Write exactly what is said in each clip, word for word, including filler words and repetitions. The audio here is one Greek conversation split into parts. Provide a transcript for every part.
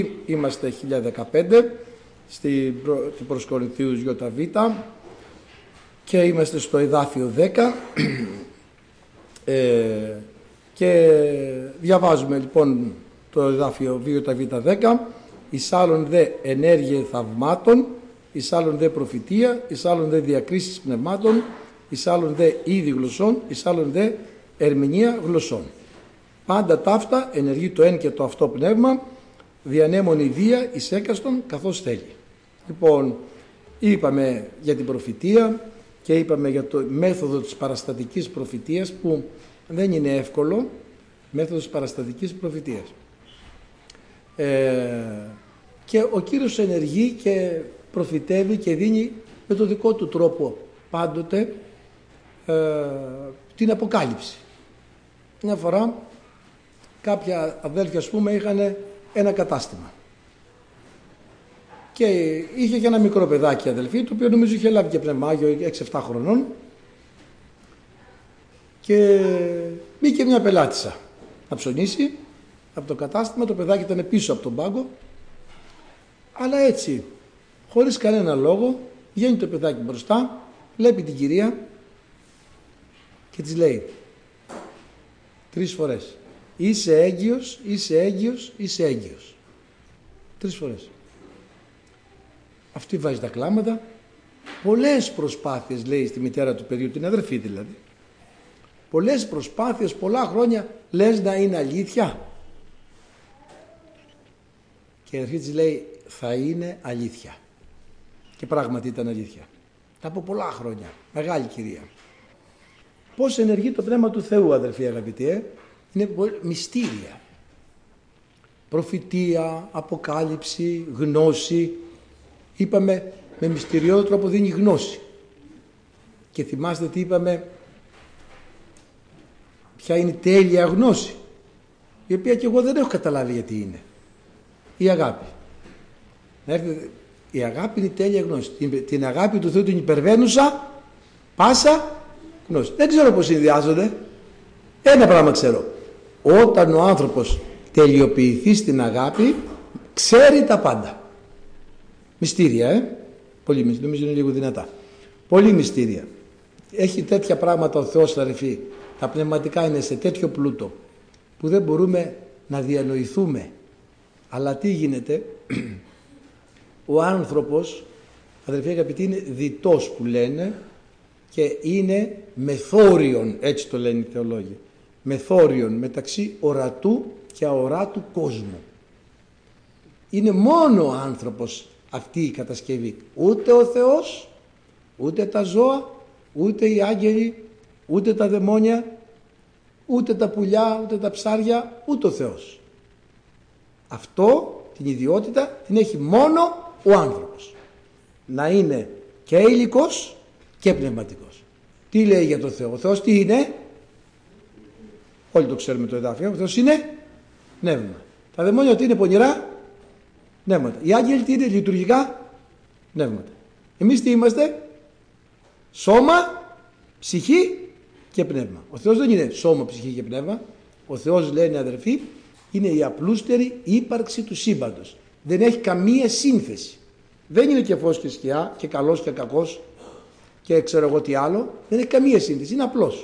Είμαστε χίλια δεκαπέντε στην προ... προς Κορινθίους ΙΒ και είμαστε στο εδάφιο δέκα ε, και διαβάζουμε λοιπόν το εδάφιο ΙΒ δέκα. Εις άλλον δε ενέργεια θαυμάτων, εις άλλον δε προφητεία, εις άλλον δε διακρίσεις πνευμάτων, εις άλλον δε είδη γλωσσών, εις άλλον δε ερμηνεία γλωσσών. Πάντα ταύτα ενεργεί το εν και το αυτό πνεύμα, διανέμον ιδία εις έκαστον καθώς θέλει. Λοιπόν, είπαμε για την προφητεία και είπαμε για το μέθοδο της παραστατικής προφητείας, που δεν είναι εύκολο, μέθοδος παραστατικής προφητείας. Ε, και ο Κύριος ενεργεί και προφητεύει και δίνει με το δικό του τρόπο πάντοτε ε, την αποκάλυψη. Μια φορά κάποια αδέλφια, ας πούμε, είχαν ένα κατάστημα και είχε και ένα μικρό παιδάκι αδελφή, το οποίο νομίζω είχε λάβει και πνευμάγιο έξι εφτά χρονών, και μπήκε μια πελάτησα να ψωνίσει από το κατάστημα. Το παιδάκι ήταν πίσω από τον πάγκο, αλλά έτσι χωρίς κανένα λόγο βγαίνει το παιδάκι μπροστά, βλέπει την κυρία και της λέει τρεις φορές: είσαι έγκυος, είσαι έγκυος, είσαι έγκυος. Τρεις φορές. Αυτή βάζει τα κλάματα. Πολλές προσπάθειες, λέει στη μητέρα του παιδιού, την αδερφή δηλαδή, πολλές προσπάθειες, πολλά χρόνια, λες να είναι αλήθεια? Και η αδερφή της λέει θα είναι αλήθεια. Και πράγματι ήταν αλήθεια. Από πολλά χρόνια. Μεγάλη κυρία. Πώς ενεργεί το Πνεύμα του Θεού, αδερφοί αγαπητοί, ε? Είναι μυστήρια. Προφητεία, αποκάλυψη, γνώση. Είπαμε με μυστηριώδη τρόπο δίνει γνώση. Και θυμάστε τι είπαμε, ποια είναι η τέλεια γνώση, η οποία και εγώ δεν έχω καταλάβει γιατί είναι. Η αγάπη. Η αγάπη είναι η τέλεια γνώση. Την αγάπη του Θεού την υπερβαίνουσα πάσα γνώση. Δεν ξέρω πώς συνδυάζονται. Ένα πράγμα ξέρω: όταν ο άνθρωπος τελειοποιηθεί στην αγάπη, ξέρει τα πάντα. Μυστήρια, ε. Πολύ μυστήρια, νομίζω είναι λίγο δυνατά. Πολύ μυστήρια. Έχει τέτοια πράγματα ο Θεός, αδερφοί. Τα πνευματικά είναι σε τέτοιο πλούτο που δεν μπορούμε να διανοηθούμε. Αλλά τι γίνεται? Ο άνθρωπος, αδερφοί αγαπητοί, είναι διτός που λένε, και είναι μεθόριον, έτσι το λένε οι θεολόγοι, μεθόριον μεταξύ ορατού και αοράτου κόσμου. Είναι μόνο ο άνθρωπος αυτή η κατασκευή. Ούτε ο Θεός, ούτε τα ζώα, ούτε οι άγγελοι, ούτε τα δαιμόνια, ούτε τα πουλιά, ούτε τα ψάρια, ούτε ο Θεός. Αυτό την ιδιότητα την έχει μόνο ο άνθρωπος. Να είναι και υλικός και πνευματικός. Τι λέει για τον Θεό? Ο Θεός τι είναι? Όλοι το ξέρουμε το εδάφιο. Ο Θεός είναι πνεύμα. Τα δαιμόνια τι είναι? Πονηρά πνεύματα. Οι άγγελοι τι είναι? Λειτουργικά πνεύματα. Εμείς τι είμαστε? Σώμα, ψυχή και πνεύμα. Ο Θεός δεν είναι σώμα, ψυχή και πνεύμα. Ο Θεός, λένε αδερφοί, είναι η απλούστερη ύπαρξη του σύμπαντος. Δεν έχει καμία σύνθεση. Δεν είναι και φως και σκιά και καλός και κακός και ξέρω εγώ τι άλλο. Δεν έχει καμία σύνθεση. Είναι απλός.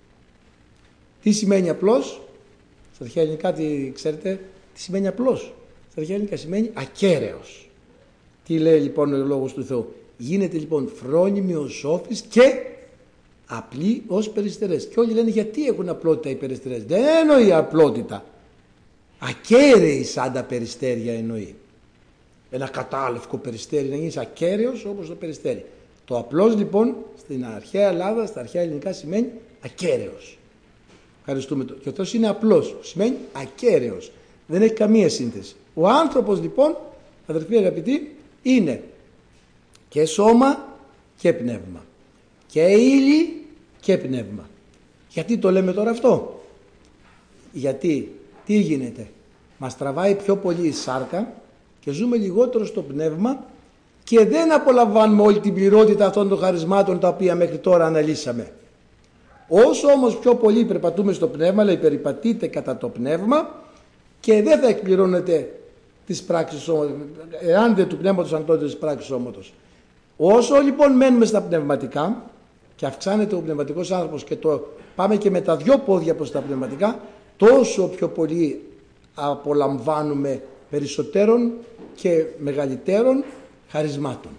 Τι σημαίνει απλός? Στα αρχαία ελληνικά, τι ξέρετε, τι σημαίνει απλός? Στα αρχαία ελληνικά σημαίνει ακέραιος. Τι λέει λοιπόν ο λόγος του Θεού? Γίνεται λοιπόν φρόνιμη ως σόφης και απλή ως περιστερές. Και όλοι λένε γιατί έχουν απλότητα οι περιστερές? Δεν εννοεί απλότητα. Ακέραιοι σαν τα περιστέρια εννοεί. Ένα κατάλευκο περιστέρι, να γίνεις ακέραιος όπως το περιστέρι. Το απλός λοιπόν στην αρχαία Ελλάδα, στα αρχαία ελληνικά σημαίνει ακέραιος. Ευχαριστούμε. Και ο Θεός είναι απλός, σημαίνει ακέραιος. Δεν έχει καμία σύνθεση. Ο άνθρωπος λοιπόν, αδερφοί αγαπητοί, είναι και σώμα και πνεύμα. Και ύλη και πνεύμα. Γιατί το λέμε τώρα αυτό? Γιατί τι γίνεται? Μας τραβάει πιο πολύ η σάρκα και ζούμε λιγότερο στο πνεύμα και δεν απολαμβάνουμε όλη την πληρότητα αυτών των χαρισμάτων τα οποία μέχρι τώρα αναλύσαμε. Όσο όμως πιο πολύ περπατούμε στο πνεύμα, λέει περιπατείτε κατά το πνεύμα, και δεν θα εκπληρώνετε της πράξης σώματος, εάν δεν του πνεύματος ανατότητα της πράξης σώματος. Όσο λοιπόν μένουμε στα πνευματικά και αυξάνεται ο πνευματικός άνθρωπος και το πάμε και με τα δυο πόδια προς τα πνευματικά, τόσο πιο πολύ απολαμβάνουμε περισσότερων και μεγαλύτερων χαρισμάτων.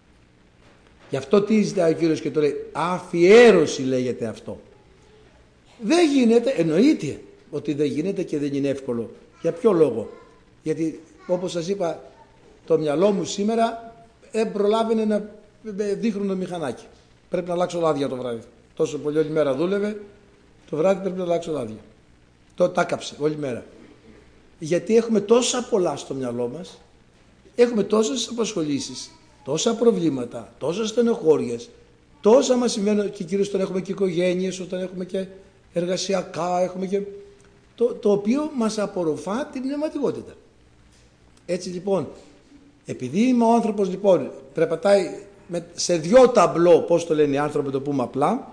Γι' αυτό τι ζητάει ο Κύριος και το λέει, αφιέρωση λέγεται αυτό. Δεν γίνεται, εννοείται ότι δεν γίνεται και δεν είναι εύκολο. Για ποιο λόγο? Γιατί όπως σας είπα, το μυαλό μου σήμερα δεν προλάβαινε να δείχνουν το μηχανάκι. Πρέπει να αλλάξω λάδια το βράδυ. Τόσο πολύ όλη μέρα δούλευε, το βράδυ πρέπει να αλλάξω λάδια. Το τάκαψε όλη μέρα. Γιατί έχουμε τόσα πολλά στο μυαλό μας, έχουμε τόσες απασχολήσεις, τόσα προβλήματα, τόσες στενοχώριες, τόσα μας συμβαίνουν, και κυρίως όταν έχουμε και οικογένειες, όταν έχουμε και εργασιακά, έχουμε και... Το, το οποίο μας απορροφά την πνευματικότητα. Έτσι λοιπόν, επειδή είμαι ο άνθρωπος λοιπόν, περπατάει σε δυο ταμπλό, πώς το λένε οι άνθρωποι, το πούμε απλά,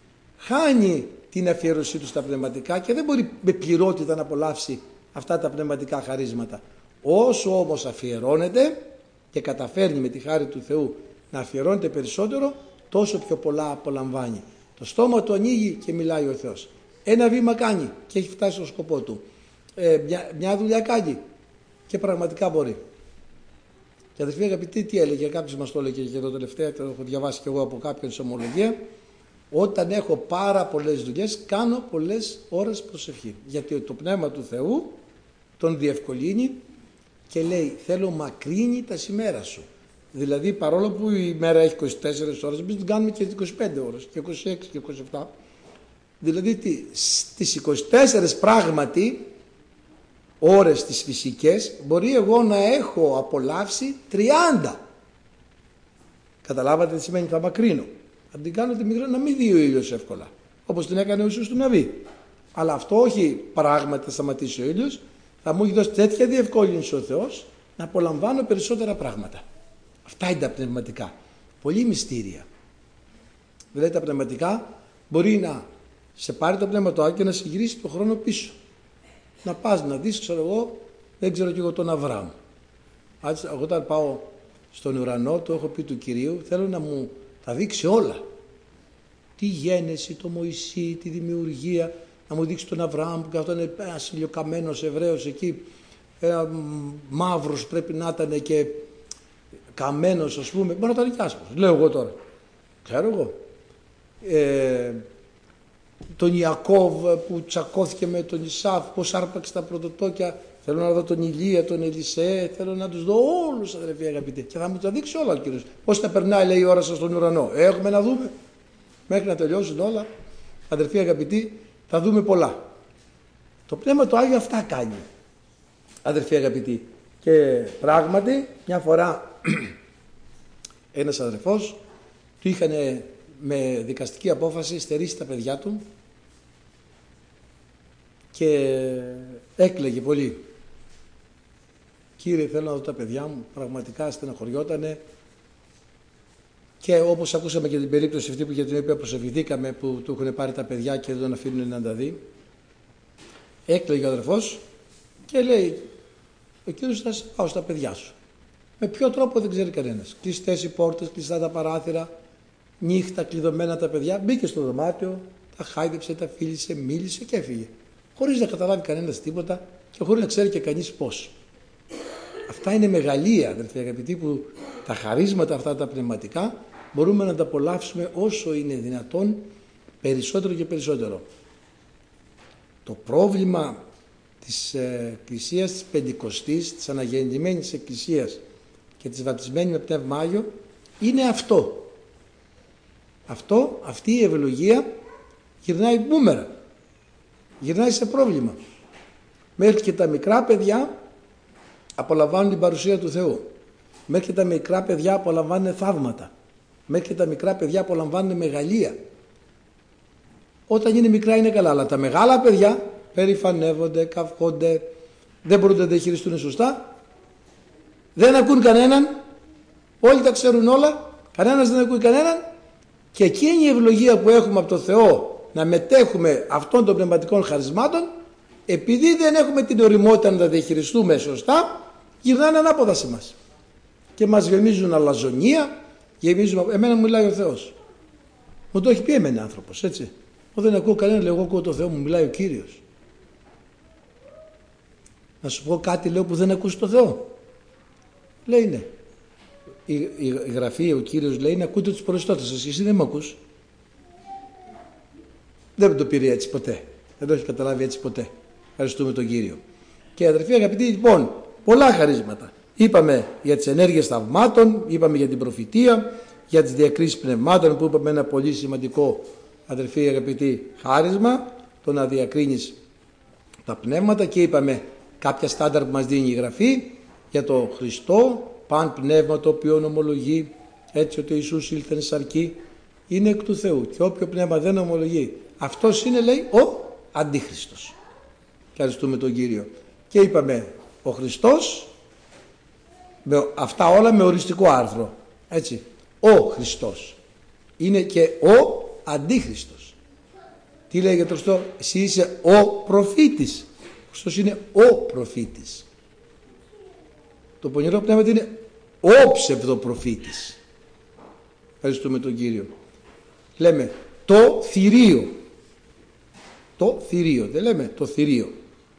χάνει την αφιέρωσή του στα πνευματικά και δεν μπορεί με πληρότητα να απολαύσει αυτά τα πνευματικά χαρίσματα. Όσο όμως αφιερώνεται και καταφέρνει με τη χάρη του Θεού να αφιερώνεται περισσότερο, τόσο πιο πολλά απολαμβάνει. Το στόμα του ανοίγει και μιλάει ο Θεός. Ένα βήμα κάνει και έχει φτάσει στο σκοπό του. Ε, μια, μια δουλειά κάνει και πραγματικά μπορεί. Και αδερφοί αγαπητοί, τι έλεγε, κάποιος μας το έλεγε και εδώ τελευταία, το έχω διαβάσει και εγώ από κάποιον σε ομολογία. Όταν έχω πάρα πολλές δουλειές, κάνω πολλές ώρες προσευχή. Γιατί το Πνεύμα του Θεού τον διευκολύνει και λέει, θέλω μακρύνει τα ημέρα σου. Δηλαδή, παρόλο που η μέρα έχει είκοσι τέσσερις ώρες, εμείς την κάνουμε και είκοσι πέντε ώρες, και είκοσι έξι και είκοσι επτά. Δηλαδή, τι, στις είκοσι τέσσερις πράγματι ώρες τις φυσικές, μπορεί εγώ να έχω απολαύσει τριάντα. Καταλάβατε τι σημαίνει, θα μακρύνω. Θα την κάνω τη μικρή να μην δει ο ήλιος εύκολα, όπως την έκανε ο Ιησούς του Ναβί. Αλλά αυτό όχι πράγματι θα σταματήσει ο ήλιος, θα μου έχει δώσει τέτοια διευκόλυνση ο Θεός να απολαμβάνω περισσότερα πράγματα. Αυτά είναι τα πνευματικά. Πολύ μυστήρια. Δηλαδή τα πνευματικά μπορεί να σε πάρει το Πνεύμα το Άγιο και να σε γυρίσει το χρόνο πίσω. Να πας να δεις, ξέρω εγώ, δεν ξέρω και εγώ τον Αβραάμ. Εγώ όταν πάω στον ουρανό, το έχω πει του Κυρίου, θέλω να μου τα δείξει όλα. Τη γένεση, το Μωυσή, τη δημιουργία, να μου δείξει τον Αβραάμ που αυτό είναι ένας ηλιοκαμένος Εβραίος εκεί, ένα μαύρος πρέπει να ήταν και καμένος, ας πούμε, μπορεί να ήταν και άσπρος, λέω εγώ τώρα, ξέρω εγώ. Ε, τον Ιακώβ που τσακώθηκε με τον Ισάφ, πώς άρπαξε τα πρωτοτόκια, θέλω να δω τον Ηλία, τον Ελισέ, θέλω να τους δω όλους, αδερφοί αγαπητοί, και θα μου τα δείξει όλα ο Κύριος. Πώς τα περνάει, λέει, η ώρα σας στον ουρανό. Έχουμε να δούμε, μέχρι να τελειώσουν όλα, αδερφοί αγαπητοί, θα δούμε πολλά. Το Πνεύμα το Άγιο αυτά κάνει, αδερφοί αγαπητοί. Και πράγματι, μια φορά ένας αδερφός του είχαν με δικαστική απόφαση στερήσει τα παιδιά του και έκλαιγε πολύ. Κύριε, θέλω να δω τα παιδιά μου, πραγματικά στεναχωριότανε. Και όπως ακούσαμε και την περίπτωση αυτή που για την οποία προσευχηθήκαμε, που του έχουν πάρει τα παιδιά και δεν τον αφήνουν να τα δει, έκλαιγε ο αδερφός και λέει, ο Κύριος θα σε πάω στα παιδιά σου. Με ποιο τρόπο δεν ξέρει κανένας. Κλειστές οι πόρτες, κλειστά τα παράθυρα, νύχτα κλειδωμένα τα παιδιά. Μπήκε στο δωμάτιο, τα χάιδεψε, τα φίλησε, μίλησε και έφυγε. Χωρίς να καταλάβει κανένας τίποτα και χωρίς να ξέρει και κανείς πώς. Αυτά είναι μεγαλεία, αδερφοί αγαπητοί, που τα χαρίσματα αυτά τα πνευματικά μπορούμε να τα απολαύσουμε όσο είναι δυνατόν περισσότερο και περισσότερο. Το πρόβλημα της Εκκλησίας της Πεντηκοστής, της αναγεννημένης Εκκλησίας και της βαπτισμένης με Πνεύμα Άγιο είναι αυτό. Αυτό, αυτή η ευλογία γυρνάει μπούμερα, γυρνάει σε πρόβλημα. Μέχρι και τα μικρά παιδιά απολαμβάνουν την παρουσία του Θεού. Μέχρι και τα μικρά παιδιά απολαμβάνουν θαύματα. Μέχρι και τα μικρά παιδιά απολαμβάνουν μεγαλεία. Όταν είναι μικρά είναι καλά, αλλά τα μεγάλα παιδιά περηφανεύονται, καυχόνται, δεν μπορούν να τα διαχειριστούν σωστά, δεν ακούν κανέναν, όλοι τα ξέρουν όλα, κανένας δεν ακούει κανέναν, και εκείνη η ευλογία που έχουμε από τον Θεό να μετέχουμε αυτών των πνευματικών χαρισμάτων, επειδή δεν έχουμε την ωριμότητα να τα διαχειριστούμε σωστά, γυρνάνε ανάποδα σε μας. Και μας γεμίζουν αλαζονία, γεμίζουν... Εμένα μου μιλάει ο Θεός. Μου το έχει πει εμένα άνθρωπος, έτσι. Εγώ δεν ακούω κανένα, λέω, εγώ ακούω το Θεό, μου μιλάει ο Κύριος. Να σου πω κάτι, λέω, που δεν ακούς το Θεό. Λέει, ναι. Η, η, η γραφή, ο Κύριος λέει, να ακούτε τους προϊστώτες σας. Εσύ δεν με ακούς. Δεν το πήρε έτσι ποτέ. Δεν το έχει καταλάβει έτσι ποτέ. Ευχαριστούμε τον Κύριο. Και αδερφοί αγαπητοί, λοιπόν, πολλά χαρίσματα. Είπαμε για τις ενέργειες θαυμάτων, είπαμε για την προφητεία, για τις διακρίσεις πνευμάτων που είπαμε ένα πολύ σημαντικό, αδερφοί αγαπητοί, χάρισμα, το να διακρίνεις τα πνεύματα, και είπαμε κάποια στάνταρ που μας δίνει η Γραφή για το Χριστό, παν πνεύμα το οποίο ομολογεί έτσι ότι ο Ιησούς ήλθεν σαρκή είναι εκ του Θεού, και όποιο πνεύμα δεν ομολογεί αυτός είναι, λέει, ο Αντίχριστος. Ευχαριστούμε τον Κύριο. Και είπαμε ο Χριστός, με αυτά όλα με οριστικό άρθρο, έτσι, ο Χριστός είναι και ο Αντίχριστος. Τι λέει για τον Χριστό? Εσύ είσαι ο προφήτης. Ο Χριστός είναι ο προφήτης. Το πονηρό πνεύμα είναι ο ψευδοπροφήτης. Ευχαριστούμε τον Κύριο. Λέμε το θηρίο. Το θηρίο. Δεν λέμε το θηρίο.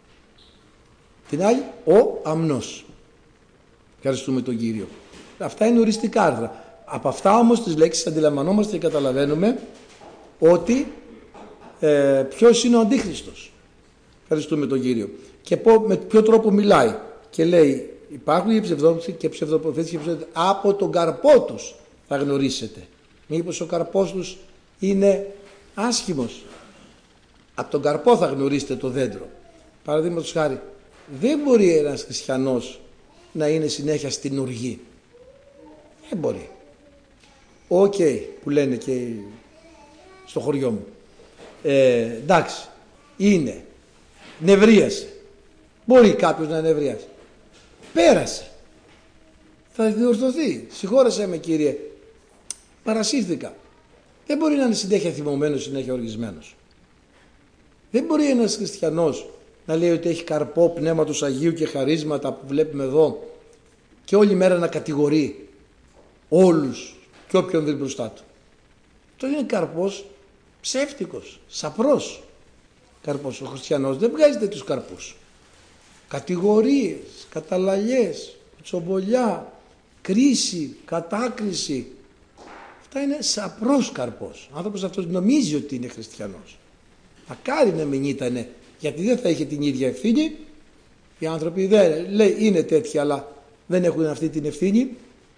Την άλλη ο αμνός. Ευχαριστούμε τον Κύριο. Αυτά είναι οριστικά άρθρα. Από αυτά όμως τις λέξεις αντιλαμβανόμαστε και καταλαβαίνουμε ότι ε, ποιος είναι ο Αντίχριστος. Ευχαριστούμε τον Κύριο. Και πω, με ποιο τρόπο μιλάει. Και λέει, υπάρχουν οι ψευδόπροφητες και ψευδοπροφήτες και ψευδοπροφήτες, από τον καρπό τους θα γνωρίσετε. Μήπως ο καρπός τους είναι άσχημος? Από τον καρπό θα γνωρίσετε το δέντρο. Παραδείγματος χάρη, δεν μπορεί ένας χριστιανός να είναι συνέχεια στην οργή. Δεν μπορεί. Οκ, okay, που λένε και στο χωριό μου. Ε, εντάξει, είναι. Νευρίασε. Μπορεί κάποιος να νευρίασε. Πέρασε. Θα διορθωθεί. Συγχώρεσέ με, Κύριε. Παρασύρθηκα. Δεν μπορεί να είναι συνέχεια θυμωμένος, συνέχεια οργισμένος. Δεν μπορεί ένας χριστιανός να λέει ότι έχει καρπό πνεύματος Αγίου και χαρίσματα που βλέπουμε εδώ και όλη μέρα να κατηγορεί όλους και όποιον δει μπροστά του. Αυτό είναι καρπός ψεύτικος, σαπρός καρπός. Ο χριστιανός δεν βγάζει τέτοιους καρπούς. Κατηγορίες, καταλαγές, τσομπολιά, κρίση, κατάκριση. Αυτά είναι σαπρός καρπός. Ο άνθρωπος αυτός νομίζει ότι είναι χριστιανός. Μακάρι να μην ήτανε, γιατί δεν θα είχε την ίδια ευθύνη. Οι άνθρωποι δεν λέει είναι τέτοιοι, αλλά δεν έχουν αυτή την ευθύνη.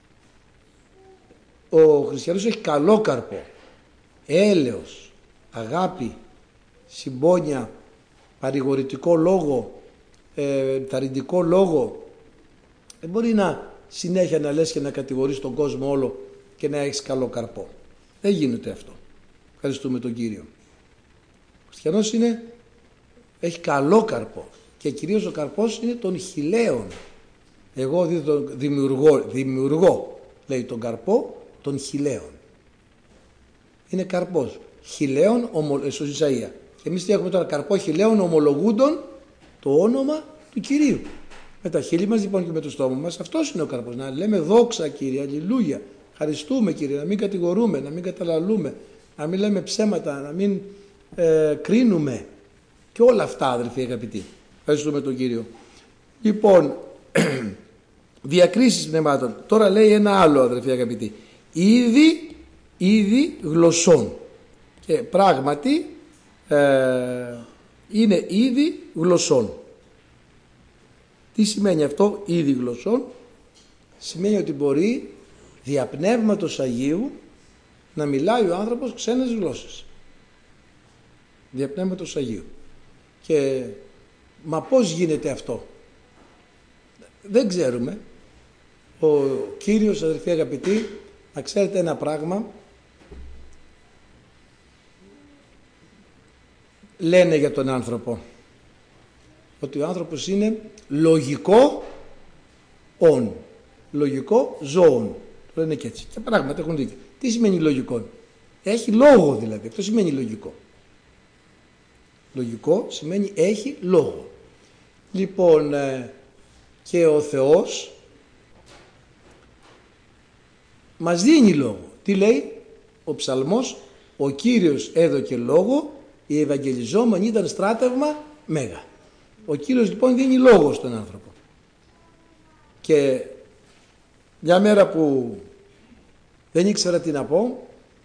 Ο χριστιανός έχει καλό καρπό. Έλεος, αγάπη, συμπόνια, παρηγορητικό λόγο, ε, θαρρυντικό λόγο. Δεν μπορεί να συνέχεια να λες και να κατηγορείς τον κόσμο όλο και να έχεις καλό καρπό. Δεν γίνεται αυτό. Ευχαριστούμε τον Κύριο. Ο χριστιανός είναι, έχει καλό καρπό και κυρίως ο καρπός είναι των χιλαίων. Εγώ δημιουργώ, δημιουργώ, λέει, τον καρπό των χιλαίων. Είναι καρπός χιλαίων, στο Ισαΐα. Και εμείς τι έχουμε τώρα? Καρπό χιλαίων ομολογούντων το όνομα του Κυρίου. Με τα χείλη μας λοιπόν και με το στόμα μας, αυτός είναι ο καρπός. Να λέμε δόξα Κύριε, αλληλούια. Ευχαριστούμε Κύριε, να μην κατηγορούμε, να μην καταλαλούμε, να μην λέμε ψέματα, να μην ε, κρίνουμε και όλα αυτά, αδελφοί αγαπητοί. Ευχαριστούμε τον Κύριο. Λοιπόν, διακρίσεις πνευμάτων. Τώρα λέει ένα άλλο, αδελφοί αγαπητοί. Ήδη, ήδη γλωσσών. Και πράγματι ε, είναι ήδη γλωσσών. Τι σημαίνει αυτό, ήδη γλωσσών? Σημαίνει ότι μπορεί δια Πνεύματος Αγίου να μιλάει ο άνθρωπος ξένες γλώσσες. Δια Πνεύματος Αγίου. Και μα πώς γίνεται αυτό? Δεν ξέρουμε. Ο Κύριος, αδελφοί αγαπητοί, να ξέρετε ένα πράγμα, λένε για τον άνθρωπο ότι ο άνθρωπος είναι λογικό όν, λογικό ζώον. Το λένε και έτσι. Και πράγματι έχουν δίκιο. Τι σημαίνει λογικό? Έχει λόγο δηλαδή. Αυτό σημαίνει λογικό. Λογικό σημαίνει έχει λόγο. Λοιπόν, ε, Και ο Θεός μας δίνει λόγο. Τι λέει ο ψαλμός? Ο Κύριος έδωκε λόγο, οι ευαγγελιζόμενοι ήταν στράτευμα μέγα. Ο Κύριος λοιπόν δίνει λόγο στον άνθρωπο. Και μια μέρα που δεν ήξερα τι να πω,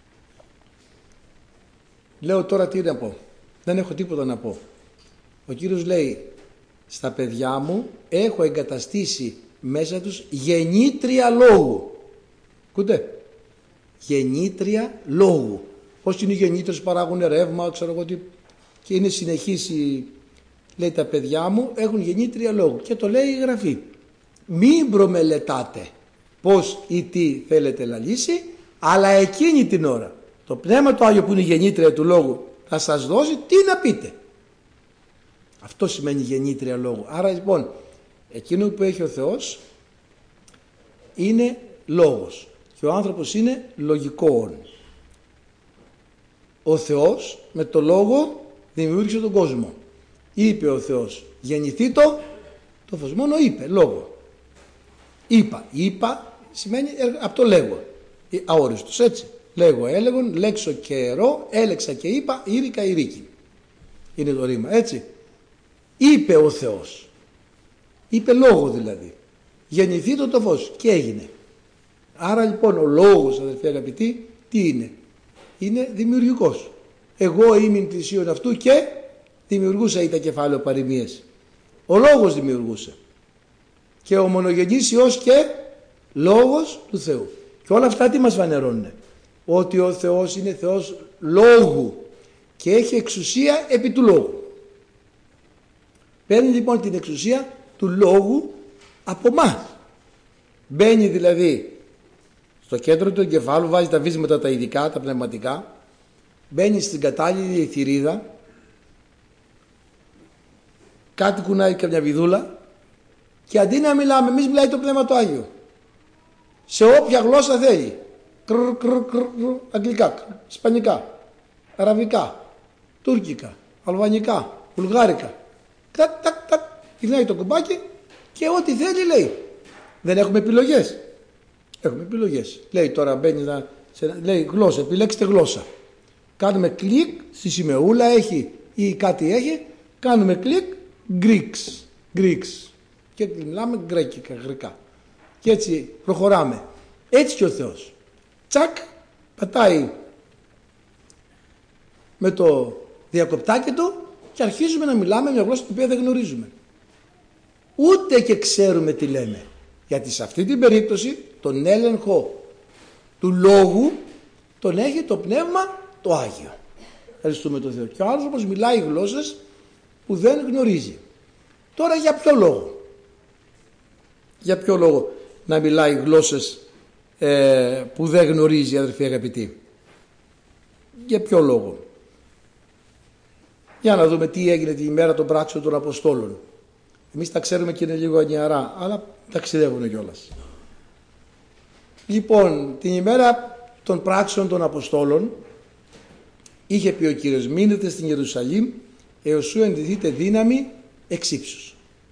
λέω τώρα τι να πω. Δεν έχω τίποτα να πω. Ο Κύριος λέει, στα παιδιά μου έχω εγκαταστήσει μέσα τους γεννήτρια λόγου. Ακούτε, γεννήτρια λόγου. Πώς είναι οι γεννήτρες, παράγουν ρεύμα, ξέρω εγώ τι, και είναι συνεχής η... Λέει, τα παιδιά μου έχουν γεννήτρια λόγου. Και το λέει η Γραφή. Μην προμελετάτε πώς ή τι θέλετε να λύσει, αλλά εκείνη την ώρα το Πνεύμα το Άγιο που είναι η γεννήτρια του λόγου θα σας δώσει τι να πείτε. Αυτό σημαίνει γεννήτρια λόγου. Άρα λοιπόν εκείνο που έχει ο Θεός είναι λόγος και ο άνθρωπος είναι λογικών. Ο Θεός με το λόγο δημιούργησε τον κόσμο. Είπε ο Θεός γεννηθήτω το φως. Μόνο είπε, λόγο. Είπα, είπα σημαίνει από το λέγω. Αόριστος, έτσι. Λέγω, έλεγον, λέξω καιρό, έλεξα και είπα, ήρυκα, ηρίκη. Είναι το ρήμα, έτσι. Είπε ο Θεός. Είπε λόγο δηλαδή. Γεννηθήτω το φως και έγινε. Άρα λοιπόν ο λόγος, αδερφοί αγαπητοί, τι είναι? Είναι δημιουργικός. Εγώ ήμουν πλησίον αυτού και δημιουργούσα ή τα κεφάλαιο παροιμίες. Ο λόγος δημιουργούσε. Και ο μονογενής Υιός και λόγος του Θεού. Και όλα αυτά τι μας φανερώνουν? Ότι ο Θεός είναι Θεός λόγου και έχει εξουσία επί του λόγου. Παίρνει λοιπόν την εξουσία του λόγου από μας. Μπαίνει δηλαδή στο κέντρο του εγκεφάλου, βάζει τα βίσματα τα ειδικά, τα πνευματικά, μπαίνει στην κατάλληλη θηρίδα, κάτι κουνάει καμιά βιδούλα και αντί να μιλάμε, εμείς μιλάει το Πνεύμα το Άγιο. Σε όποια γλώσσα θέλει. Κρ, κρ, κρ, κρ, αγγλικά, ισπανικά, αραβικά, τουρκικά, αλβανικά, βουλγάρικα. Τακ, τακ, τακ, γυρνάει το κουμπάκι και ό,τι θέλει λέει. Δεν έχουμε επιλογές. Έχουμε επιλογές. Λέει τώρα μπαίνει να, σε, λέει γλώσσα, επιλέξτε γλώσσα. Κάνουμε κλικ, στη σημεούλα έχει ή κάτι έχει, κάνουμε κλικ, Greeks, Greeks. Και μιλάμε γκρέκικα, γρικά. Και έτσι προχωράμε. Έτσι και ο Θεός. Τσακ, πατάει με το διακοπτάκι του και αρχίζουμε να μιλάμε μια γλώσσα την οποία δεν γνωρίζουμε. Ούτε και ξέρουμε τι λέμε. Γιατί σε αυτή την περίπτωση τον έλεγχο του λόγου τον έχει το Πνεύμα το Άγιο. Ευχαριστούμε τον Θεό. Και ο άνθρωπος μιλάει γλώσσες που δεν γνωρίζει. Τώρα για ποιο λόγο? Για ποιο λόγο να μιλάει γλώσσες ε, που δεν γνωρίζει, αδερφοί αγαπητοί? Για ποιο λόγο? Για να δούμε τι έγινε την ημέρα των πράξεων των Αποστόλων. Εμείς τα ξέρουμε και είναι λίγο ανιαρά, αλλά ταξιδεύουν κιόλας. Λοιπόν, την ημέρα των πράξεων των Αποστόλων είχε πει ο Κύριος, μείνετε στην Ιερουσαλήμ έως σου ενδυθείτε δύναμη εξ ύψους.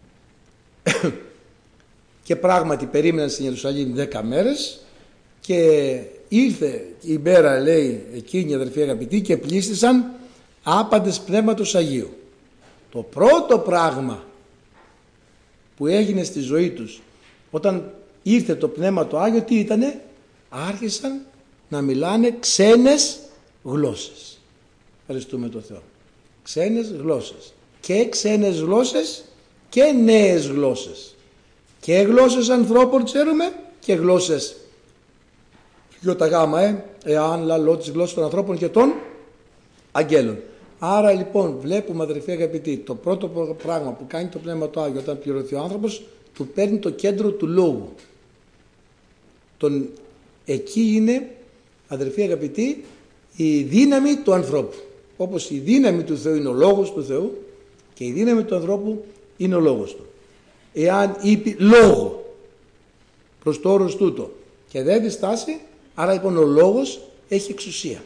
Και πράγματι περίμεναν στην Ιερουσαλήμ δέκα μέρες και ήρθε η μέρα, λέει, εκείνη, αδερφοί αγαπητοί, και πλήστησαν άπαντες πνεύματος Αγίου. Το πρώτο πράγμα που έγινε στη ζωή τους όταν ήρθε το Πνεύμα το Άγιο, τι ήτανε? Άρχισαν να μιλάνε ξένες γλώσσες. Ευχαριστούμε τον Θεό. Ξένες γλώσσες. Και ξένες γλώσσες και νέες γλώσσες. Και γλώσσες ανθρώπων ξέρουμε και γλώσσες γιώτα γάμα, ε, εάν λαλό τις γλώσσες των ανθρώπων και των αγγέλων. Άρα λοιπόν βλέπουμε, αδερφοί αγαπητοί, το πρώτο πράγμα που κάνει το Πνεύμα το Άγιο όταν πληρωθεί ο άνθρωπος, του παίρνει το κέντρο του λόγου. Τον, εκεί είναι, αδερφοί αγαπητοί, η δύναμη του ανθρώπου. Όπως η δύναμη του Θεού είναι ο λόγος του Θεού και η δύναμη του ανθρώπου είναι ο λόγος του. Εάν είπε λόγο προς το όρος τούτο και δεν διστάσει, άρα λοιπόν ο λόγος έχει εξουσία.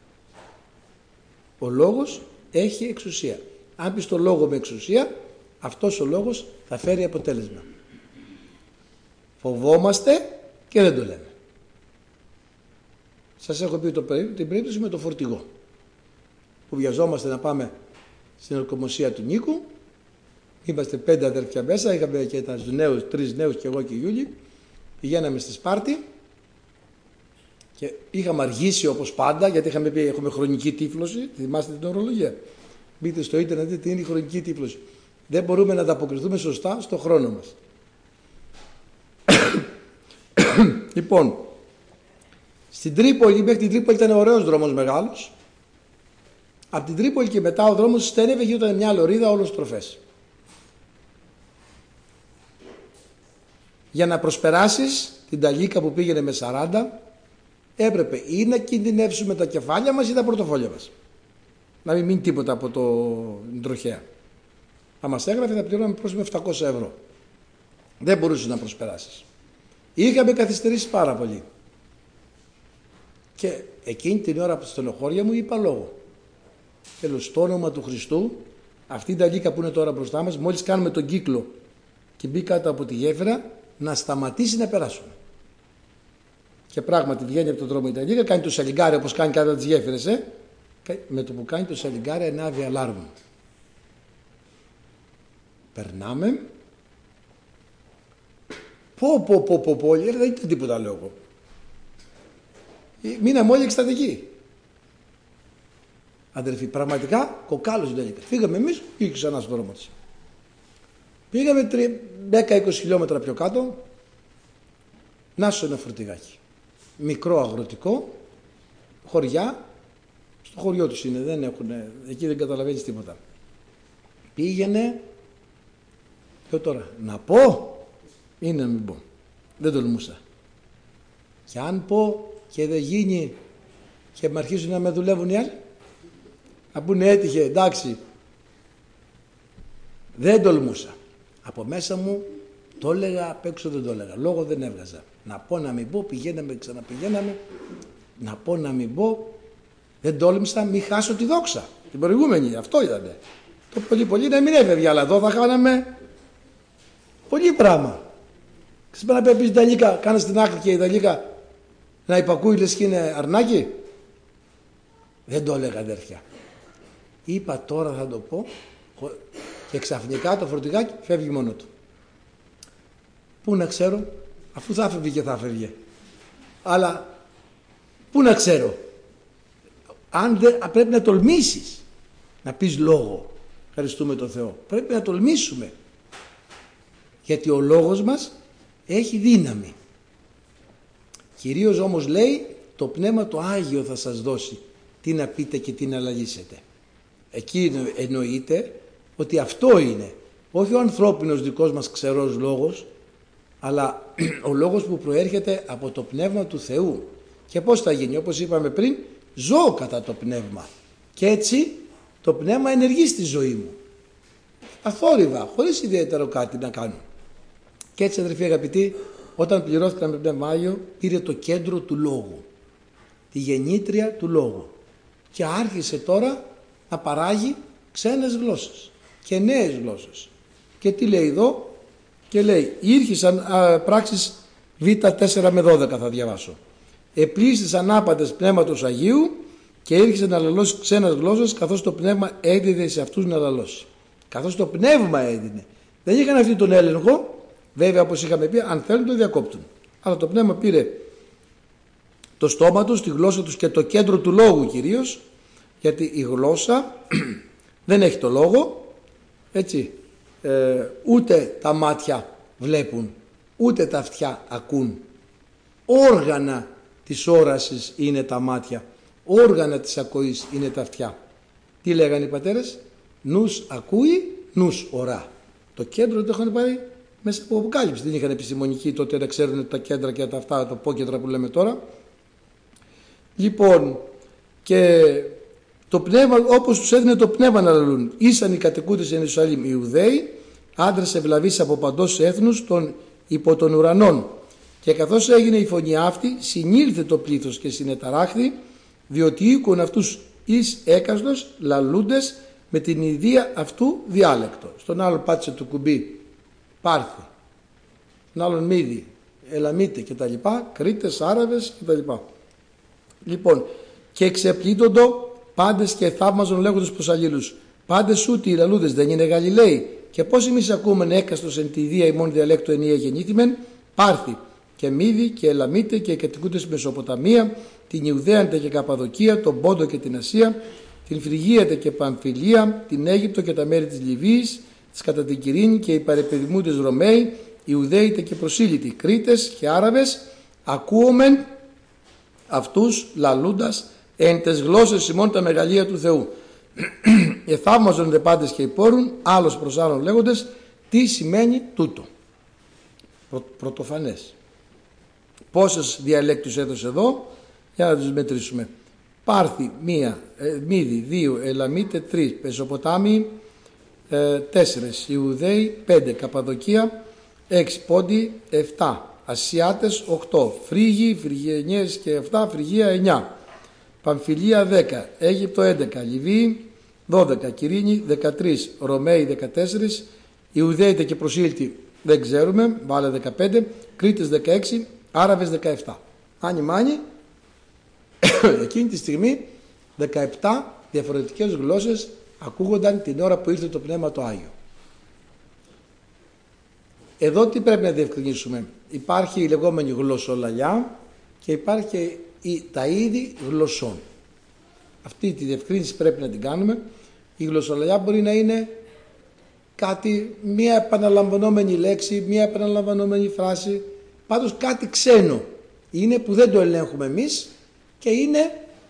Ο λόγος έχει εξουσία. Αν πεις το λόγο με εξουσία, αυτός ο λόγος θα φέρει αποτέλεσμα. Φοβόμαστε και δεν το λέμε. Σας έχω πει το, την περίπτωση με το φορτηγό. Που βιαζόμαστε να πάμε στην ορκομοσία του Νίκου. Είμαστε πέντε αδέρφια μέσα, είχαμε και τα νέους, τρεις νέους και εγώ και η Γιούλη. Πηγαίναμε στη Σπάρτη και είχαμε αργήσει όπως πάντα, γιατί είχαμε πει έχουμε χρονική τύφλωση. Θυμάστε την ορολογία. Μπείτε στο ίντερνετ, τι είναι η χρονική τύφλωση. Δεν μπορούμε να ανταποκριθούμε σωστά στο χρόνο μας. Λοιπόν, στην Τρίπολη, μέχρι την Τρίπολη ήταν ωραίος δρόμος μεγάλος. Από την Τρίπολη και μετά ο δρόμος στένευε, γινόταν μια λωρίδα όλος τροφές. Για να προσπεράσεις την ταλίκα που πήγαινε με σαράντα, έπρεπε ή να κινδυνεύσουμε τα κεφάλια μας ή τα πορτοφόλια μας. Να μην μείνει τίποτα από το... την τροχέα. Αν μας έγραφε θα πληρώναμε πρόσημο επτακόσια ευρώ. Δεν μπορούσες να προσπεράσεις. Είχαμε καθυστερήσει πάρα πολύ. Και εκείνη την ώρα που στενοχώρια μου είπα λόγο. Και λέω στο όνομα του Χριστού, αυτή η ταλίκα που είναι τώρα μπροστά μας, μόλις κάνουμε τον κύκλο και μπει κάτω από τη γέφυρα, να σταματήσει να περάσουμε. Και πράγματι βγαίνει από τον δρόμο η ταλίκα, κάνει το σαλιγκάρι όπως κάνει κάτω από τις γέφυρες, ε? Με το που κάνει το σαλιγκάρι ανάβει αλάρμα. Περνάμε. Πω πω πω πω πω, δεν ήταν τίποτα λέω εγώ. Μείναμε όλοι εκστατικοί. Αδερφοί, πραγματικά κοκάλωσε την ταλίκα. Φύγαμε εμείς και ξανά στον δρόμο της. Πήγαμε δέκα με είκοσι χιλιόμετρα πιο κάτω. Να σου ένα φορτηγάκι. Μικρό αγροτικό, χωριά. Στο χωριό τους είναι, δεν έχουνε, εκεί δεν καταλαβαίνεις τίποτα. Πήγαινε, λέω τώρα, να πω ή να μην πω. Δεν τολμούσα. Και αν πω και δεν γίνει και με αρχίσουν να με δουλεύουν οι άλλοι, να πούνε έτυχε, εντάξει, δεν τολμούσα. Από μέσα μου το έλεγα, απ' έξω δεν το έλεγα. Λόγο δεν έβγαζα. Να πω να μην πω, πηγαίναμε, ξαναπηγαίναμε. Να πω να μην πω, δεν τόλμησα, μην χάσω τη δόξα. Την προηγούμενη, αυτό ήταν. Το πολύ πολύ να μην έφευγε, αλλά εδώ θα χάναμε πολύ πράγμα. Ξέρεις να πει η Ιταλίκα, κάνεις την άκρη και η Ιταλίκα να υπακούει λες και είναι αρνάκι. Δεν το έλεγα αδέρφια. Είπα τώρα θα το πω και ξαφνικά το φορτηγάκι φεύγει μόνο του. Πού να ξέρω, αφού θα φεύγει και θα φεύγει. Αλλά πού να ξέρω. Αν δεν, πρέπει να τολμήσεις να πεις λόγο. Ευχαριστούμε τον Θεό. Πρέπει να τολμήσουμε. Γιατί ο λόγος μας έχει δύναμη. Κυρίως όμως λέει το Πνεύμα το Άγιο θα σας δώσει τι να πείτε και τι να αλλαγήσετε. Εκεί εννοείται ότι αυτό είναι. Όχι ο ανθρώπινος δικός μας ξερός λόγος, αλλά ο λόγος που προέρχεται από το Πνεύμα του Θεού. Και πώς θα γίνει, όπως είπαμε πριν, ζω κατά το Πνεύμα. Και έτσι το Πνεύμα ενεργεί στη ζωή μου. Αθόρυβα, χωρίς ιδιαίτερο κάτι να κάνω. Και έτσι αδερφοί αγαπητοί, όταν πληρώθηκαν με Πνεύμα Άγιο, πήρε το κέντρο του λόγου. Τη γεννήτρια του λόγου. Και άρχισε τώρα να παράγει ξένες γλώσσες και νέες γλώσσες. Και τι λέει εδώ, και λέει, ήρχισαν α, πράξεις Β τέσσερα με δώδεκα θα διαβάσω. Επλήσεις ανάπαντες Πνεύματος Αγίου και ήρχισε να λαλώσει ξένες γλώσσες καθώς το Πνεύμα έδιδε σε αυτούς να λαλώσει. Καθώς το Πνεύμα έδινε. Δεν είχαν αυτοί τον έλεγχο, βέβαια όπως είχαμε πει, αν θέλουν το διακόπτουν. Αλλά το Πνεύμα πήρε το στόμα τους, τη γλώσσα τους και το κέντρο του λόγου κυρίως, γιατί η γλώσσα δεν έχει το λόγο, έτσι, ε, ούτε τα μάτια βλέπουν, ούτε τα αυτιά ακούν. Όργανα της όρασης είναι τα μάτια, όργανα της ακοής είναι τα αυτιά. Τι λέγανε οι πατέρες, νους ακούει, νους ορά. Το κέντρο το είχαν πάρει μέσα από αποκάλυψη, δεν είχαν επιστημονική τότε να ξέρουν τα κέντρα και τα αυτά, τα πόκεντρα που λέμε τώρα. Λοιπόν, και το πνεύμα, όπως τους έδινε το πνεύμα να λαλούν, ήσαν οι κατοικούντες εν Ιερουσαλήμ οι Ιουδαίοι, άντρες ευλαβείς από παντός έθνους των υπό των ουρανών. Και καθώς έγινε η φωνή αυτή, συνήλθε το πλήθος και συνεταράχθη, διότι οίκουν αυτούς εις έκαστος λαλούντες με την ιδία αυτού διάλεκτο. Στον άλλο πάτησε το κουμπί πάρθη, στον άλλον μύδι Ελαμίτε κτλ. Κρήτες, Άραβες κτλ. Λοιπόν, και ξεπλήττοντο πάντες και θαύμαζον λέγοντος προς αλλήλους. Πάντες ούτι οι λαλούδες δεν είναι Γαλιλαίοι. Και πώς εμείς ακούμε έκαστος εν τη ιδία ημών διαλέκτου ενία γεννήθημεν, Πάρθη και Μύδη και Ελαμίτε και κατοικούντες στη Μεσοποταμία, την Ιουδαίαντε και Καπαδοκία, τον Πόντο και την Ασία, την Φρυγίατε και Παμφιλία, την Αίγυπτο και τα μέρη της Λιβύης, της κατά την Κυρίνη και οι παρεπαιδημούντες Ρωμαίοι, Ιουδαίητε και προσήλυτοι, Κρήτες και Άραβες, ακούομεν αυτούς λαλούντας εν τες γλώσσες ημών τα μεγαλεία του Θεού. Εθαύμαζον δε πάντες και υπόρουν, άλλος προς άλλον λέγοντες, τι σημαίνει τούτο. Πρω, πρωτοφανές. Πόσες διαλέκτους έδωσε εδώ, για να τους μετρήσουμε. Πάρθη μία, ε, Μύδη δύο, Ελαμίτε τρεις, Μεσοποτάμιοι ε, τέσσερες, Ιουδαίοι πέντε, Καπαδοκία έξι, Πόντιοι επτά, Ασιάτες οκτώ, Φρίγοι, Φρυγιενιές και επτά, Φρυγία εννιά, Παμφιλία δέκα, Αίγυπτο έντεκα, Λιβύη δώδεκα, Κυρίνη δεκατρία, Ρωμαίοι δεκατέσσερα, Ιουδαίητε και προσήλυτοι δεν ξέρουμε, βάλε δεκαπέντε, Κρήτες δεκαέξι, Άραβες δεκαεπτά. Άνι μάνι, εκείνη τη στιγμή δεκαεπτά διαφορετικές γλώσσες ακούγονταν την ώρα που ήρθε το Πνεύμα το Άγιο. Εδώ τι πρέπει να διευκρινίσουμε. Υπάρχει η λεγόμενη γλωσσολαλιά και υπάρχει και η, τα είδη γλωσσών. Αυτή τη διευκρίνηση πρέπει να την κάνουμε. Η γλωσσολαλιά μπορεί να είναι κάτι, μία επαναλαμβανόμενη λέξη, μία επαναλαμβανόμενη φράση, πάντως κάτι ξένο είναι που δεν το ελέγχουμε εμείς και είναι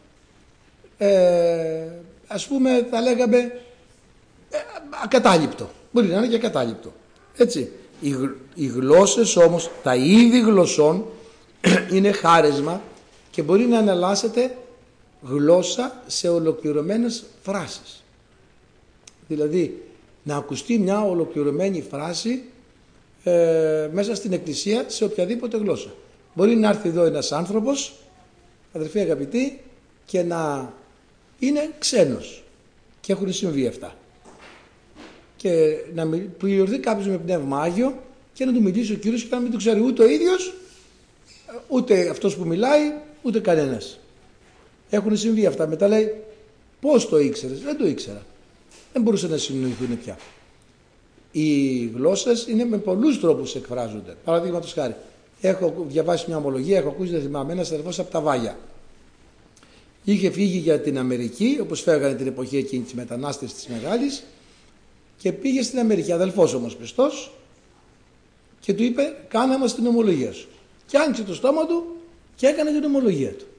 ε, ας πούμε θα λέγαμε ε, ακατάληπτο. Μπορεί να είναι και ακατάληπτο. Έτσι. Οι, οι γλώσσες όμως, τα είδη γλωσσών είναι χάρισμα και μπορεί να αναλάσσεται γλώσσα σε ολοκληρωμένες φράσεις. Δηλαδή να ακουστεί μια ολοκληρωμένη φράση ε, μέσα στην εκκλησία σε οποιαδήποτε γλώσσα. Μπορεί να έρθει εδώ ένας άνθρωπος, αδερφοί αγαπητοί, και να είναι ξένος και έχουν συμβεί αυτά. Και να πληρωθεί κάποιος με πνεύμα Άγιο και να του μιλήσει ο Κύριος και να μην το ξέρει ούτε ο ίδιος, ούτε αυτός που μιλάει, ούτε κανένας. Έχουν συμβεί αυτά. Μετά λέει, πώς το ήξερες? Δεν το ήξερα. Δεν μπορούσε να συνοηθούν πια. Οι γλώσσες είναι με πολλούς τρόπους εκφράζονται. Παραδείγματος χάρη, έχω διαβάσει μια ομολογία, έχω ακούσει, δεν θυμάμαι, ένας αδερφός από τα Βάγια. Είχε φύγει για την Αμερική, όπως φεύγανε την εποχή εκείνη της μετανάστευσης της μεγάλης, και πήγε στην Αμερική, αδελφός όμως πιστός, και του είπε, κάνε μας την ομολογία σου. Και άνοιξε το στόμα του και έκανε την ομολογία του.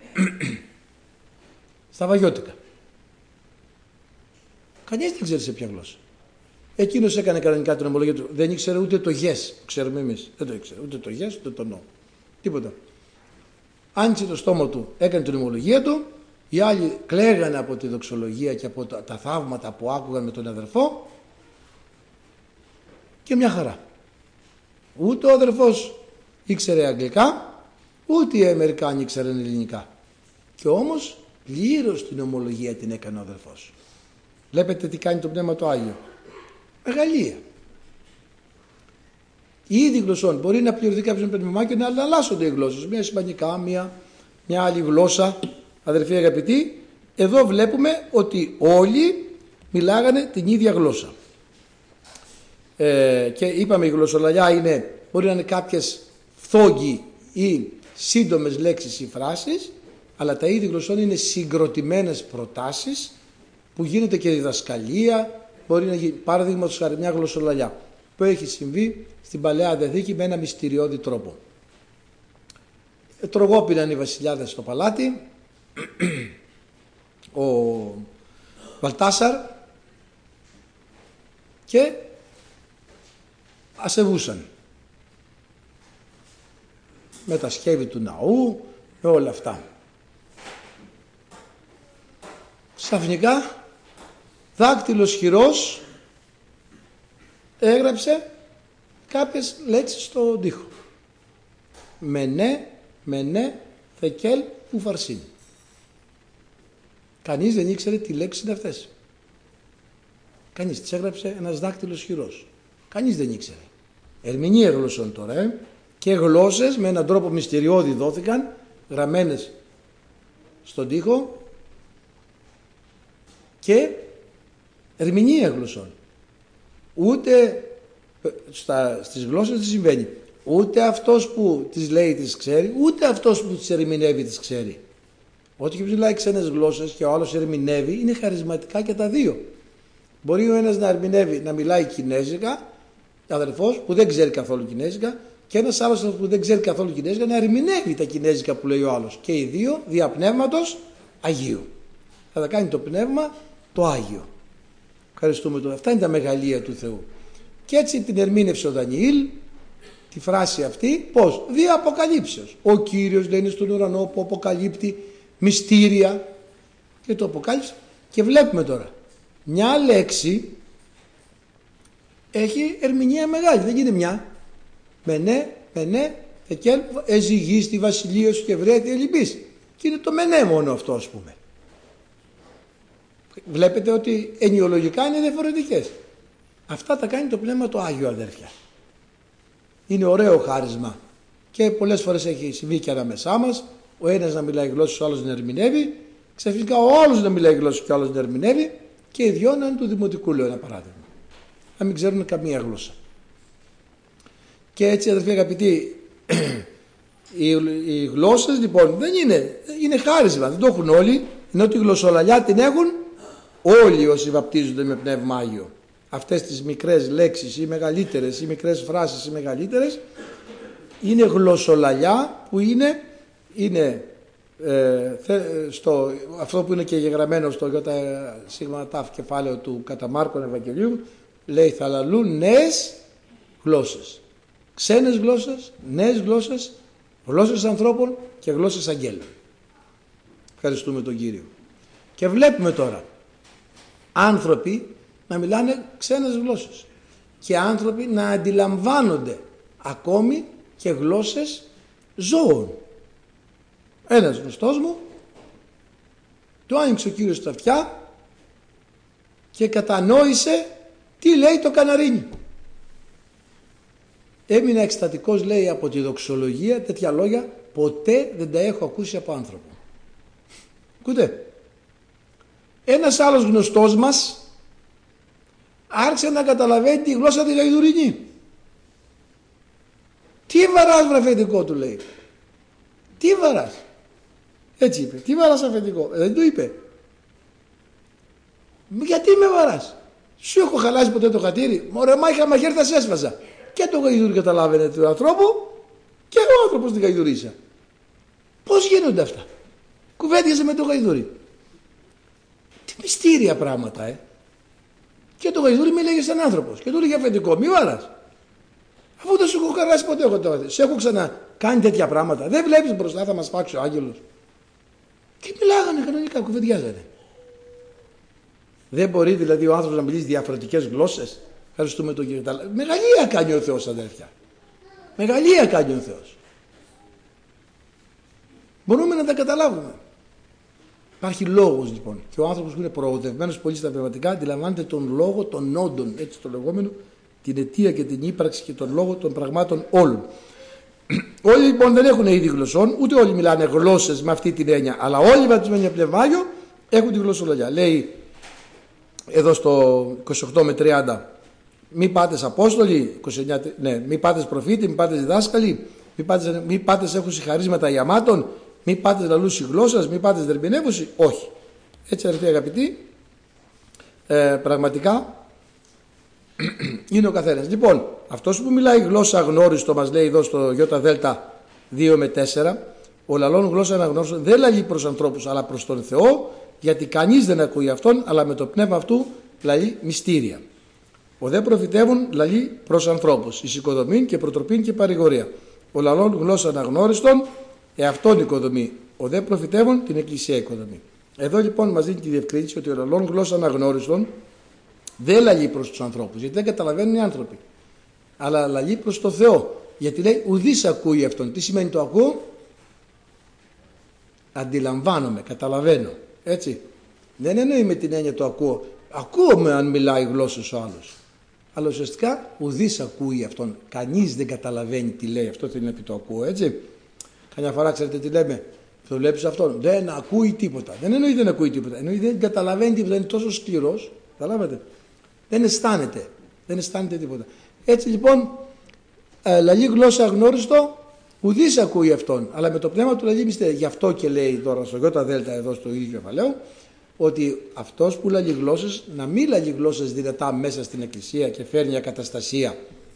Στα βαγιώτικα. Κανείς δεν ξέρει σε ποια γλώσσα. Εκείνος έκανε κανονικά την ομολογία του. Δεν ήξερε ούτε το yes, ξέρουμε εμείς. Δεν το ήξερε. Ούτε το yes, ούτε το no. Τίποτα. Άνοιξε το στόμα του, έκανε την ομολογία του. Οι άλλοι κλαίγανε από τη δοξολογία και από τα, τα θαύματα που άκουγαν με τον αδερφό. Και μια χαρά. Ούτε ο αδερφός ήξερε αγγλικά, ούτε οι Αμερικάνοι ήξεραν ελληνικά. Και όμως πλήρως την ομολογία την έκανε ο αδερφός. Βλέπετε τι κάνει το Πνεύμα το Άγιο. Μεγαλεία. Οι είδη γλωσσών μπορεί να πληρωθεί κάποιος με πνεύμα και να αλλάσσονται οι γλώσσες. Μια ισπανικά, μια, μια άλλη γλώσσα. Αδερφοί αγαπητοί, εδώ βλέπουμε ότι όλοι μιλάγανε την ίδια γλώσσα. Ε, και είπαμε η γλωσσολαλιά είναι, μπορεί να είναι κάποιες φθόγγοι ή σύντομες λέξεις ή φράσεις, αλλά τα είδη γλωσσών είναι συγκροτημένες προτάσεις που γίνεται και διδασκαλία. Μπορεί να γίνει, παραδείγματος χάρη, μια γλωσσολαλιά που έχει συμβεί στην Παλαιά Διαθήκη με ένα μυστηριώδη τρόπο. Ε, τρογόπιναν οι βασιλιάδες στο παλάτι, ο Βαλτάσαρ, και ασεβούσαν με τα σκεύη του ναού, με όλα αυτά. Ξαφνικά δάκτυλος χειρός έγραψε κάποιες λέξεις στον τοίχο. Μενέ, μενέ, θεκέλ, ουφαρσίν. Κανείς δεν ήξερε τι λέξεις είναι αυτές. Κανείς, τις έγραψε ένας δάκτυλος χειρός. Κανείς δεν ήξερε. Ερμηνεία γλωσσών τώρα, ε. Και γλώσσες με έναν τρόπο μυστηριώδη δόθηκαν, γραμμένες στον τοίχο, και ερμηνεία γλωσσών. Ούτε στα, στις γλώσσες τι συμβαίνει. Ούτε αυτός που τις λέει τις ξέρει, ούτε αυτός που τις ερμηνεύει τις ξέρει. Ό,τι και μιλάει ξένες γλώσσες και ο άλλος ερμηνεύει, είναι χαρισματικά και τα δύο. Μπορεί ο ένας να ερμηνεύει, να μιλάει κινέζικα, αδερφός που δεν ξέρει καθόλου κινέζικα, και ένας άλλος που δεν ξέρει καθόλου κινέζικα να ερμηνεύει τα κινέζικα που λέει ο άλλος. Και οι δύο δια πνεύματος Αγίου. Θα τα κάνει το πνεύμα το Άγιο. Ευχαριστούμε τον. Αυτά είναι τα μεγαλεία του Θεού. Και έτσι την ερμήνευσε ο Δανιήλ, τη φράση αυτή, πώς? Δια αποκαλύψεως. Ο Κύριος λέει είναι στον ουρανό που αποκαλύπτει μυστήρια, και το αποκάλυψε. Και βλέπουμε τώρα, μια λέξη έχει ερμηνεία μεγάλη, δεν γίνεται μια. Μενέ, μενέ, εκέλ, εζυγεί στη βασιλεία σου και βρέθη ελλειπής. Και είναι το μενέ μόνο αυτό, ας πούμε. Βλέπετε ότι ενοιολογικά είναι διαφορετικές. Αυτά τα κάνει το πνεύμα το Άγιο, αδέρφια. Είναι ωραίο χάρισμα. Και πολλές φορές έχει συμβεί και ανάμεσά μας. Ο ένας να μιλάει γλώσσες, ο άλλος να ερμηνεύει. Ξαφνικά ο άλλος να μιλάει γλώσσες και ο άλλος να ερμηνεύει. Και οι δυο να είναι του δημοτικού, λέω ένα παράδειγμα. Να μην ξέρουν καμία γλώσσα. Και έτσι, αδερφοί αγαπητοί, οι, οι γλώσσες λοιπόν δεν είναι, είναι χάρισμα, δεν το έχουν όλοι, ενώ τη γλωσσολαλιά την έχουν όλοι όσοι βαπτίζονται με Πνεύμα Άγιο. Αυτές τις μικρές λέξεις ή μεγαλύτερες ή μικρές φράσεις ή μεγαλύτερες είναι γλωσσολαλιά που είναι, είναι ε, στο, αυτό που είναι και γεγραμμένο στο ΙΣΤ κεφάλαιο του κατά Μάρκον Ευαγγελίου, λέει θα λαλούν νέες γλώσσες. Ξένες γλώσσες, νέες γλώσσες, γλώσσες ανθρώπων και γλώσσες αγγέλων. Ευχαριστούμε τον Κύριο. Και βλέπουμε τώρα άνθρωποι να μιλάνε ξένες γλώσσες και άνθρωποι να αντιλαμβάνονται ακόμη και γλώσσες ζώων. Ένας γνωστός μου του άνοιξε ο Κύριος στα αυτιά και κατανόησε τι λέει το καναρίνι. Έμεινα εκστατικός, λέει, από τη δοξολογία, τέτοια λόγια ποτέ δεν τα έχω ακούσει από άνθρωπο. Ακούτε. Ένας άλλος γνωστός μας άρχισε να καταλαβαίνει τη γλώσσα τη γαϊδουρινή. Τι βαράς βρε αφεντικό, του λέει. Τι βαράς. Έτσι είπε. Τι βαράς αφεντικό. Ε, δεν του είπε. Γιατί με βαράς. Σου έχω χαλάσει ποτέ το χατήρι. Μωρέ μα είχα μαχαίρι θα σε έσφαζα. Και το γαϊδούρι καταλάβαινε του ανθρώπου και ο άνθρωπος την γαϊδουρίσα. Πώς γίνονται αυτά. Κουβέντιαζε με το γαϊδούρι. Τι μυστήρια πράγματα, ε. Και το γαϊδούρι με λέγε σαν άνθρωπος. Και του λέγε αφεντικό, μη βάρας. Αφού δεν σου έχω χαράσει ποτέ εγώ τώρα. Σε έχω ξανακάνει τέτοια πράγματα. Δεν βλέπεις μπροστά θα μας φάξει ο άγγελος. Και μιλάγανε κανονικά, κουβεντιάζανε. Δεν μπορεί δηλαδή ο άνθρωπος να μιλήσει διαφορετικές γλώσσες. Ευχαριστούμε τον Κύριο. Μεγαλεία κάνει ο Θεός, αδέρφια. Μεγαλεία κάνει ο Θεός. Μπορούμε να τα καταλάβουμε. Υπάρχει λόγος λοιπόν. Και ο άνθρωπος που είναι προοδευμένος πολύ στα πνευματικά αντιλαμβάνεται τον λόγο των όντων, έτσι το λεγόμενο, την αιτία και την ύπαρξη και τον λόγο των πραγμάτων όλων. Όλοι λοιπόν δεν έχουν είδη γλωσσών, ούτε όλοι μιλάνε γλώσσες με αυτή την έννοια, αλλά όλοι οι βαπτισμένοι με Πνεύμα Άγιο έχουν τη γλωσσολογία. Λέει εδώ στο είκοσι οκτώ με τριάντα. Μη πάτες Απόστολοι, είκοσι εννιά, ναι, μη πάτες προφήτη, μη πάτες διδάσκαλοι, μη πάτες, μη πάτες έχουσι χαρίσματα ιαμάτων, μη πάτες λαλούσι γλώσσας, μη πάτες δερμπινεύουσι. Όχι. Έτσι, αδερφοί αγαπητοί, ε, πραγματικά είναι ο καθένας. Λοιπόν, αυτός που μιλάει γλώσσα αγνώριστο, μας λέει εδώ στο ΙΔ δύο με τέσσερα, ο λαλών γλώσσα αναγνώριστο δεν λαλεί προς ανθρώπους αλλά προς τον Θεό, γιατί κανείς δεν ακούει αυτόν, αλλά με το πνεύμα αυτού λαλεί μυστήρια. Ο δε προφητεύουν λαλεί προς ανθρώπους, εις οικοδομήν και προτροπήν και παρηγορία. Ο λαλών γλώσσα αναγνώριστον, εαυτόν οικοδομή. Ο δε προφητεύουν την εκκλησία οικοδομή. Εδώ λοιπόν μας δίνει τη διευκρίνηση ότι ο λαλών γλώσσα αναγνώριστον δεν λαλεί προς τους ανθρώπους, γιατί δεν καταλαβαίνουν οι άνθρωποι. Αλλά λαλεί προς το Θεό. Γιατί λέει ουδής ακούει αυτόν. Τι σημαίνει το ακούω? Αντιλαμβάνομαι, καταλαβαίνω. Έτσι. Δεν εννοεί με την έννοια το ακούω. Ακούω με αν μιλάει γλώσσες ο άλλος. αλλά ουσιαστικά ουδής ακούει αυτόν. Κανείς δεν καταλαβαίνει τι λέει. Αυτό θέλει να πει το ακούω, έτσι. Καμιά φορά ξέρετε τι λέμε. Το βλέπεις αυτόν. Δεν ακούει τίποτα. Δεν εννοεί δεν ακούει τίποτα. Εννοεί δεν καταλαβαίνει τίποτα. Είναι τόσο σκληρός. Καταλάβατε. Δεν αισθάνεται. Δεν αισθάνεται τίποτα. Έτσι λοιπόν, ε, λαλή γλώσσα αγνώριστο, ουδής ακούει αυτόν. Αλλά με το πνεύμα του λαλή μυστέρια. Γι' αυτό και λέει τώρα στο Ιώτα Δέλτα εδώ στο ίδιο κεφαλαίο, ότι αυτός που λαλεί γλώσσες, να μην λαλεί γλώσσες δυνατά μέσα στην εκκλησία και φέρνει ακαταστασία.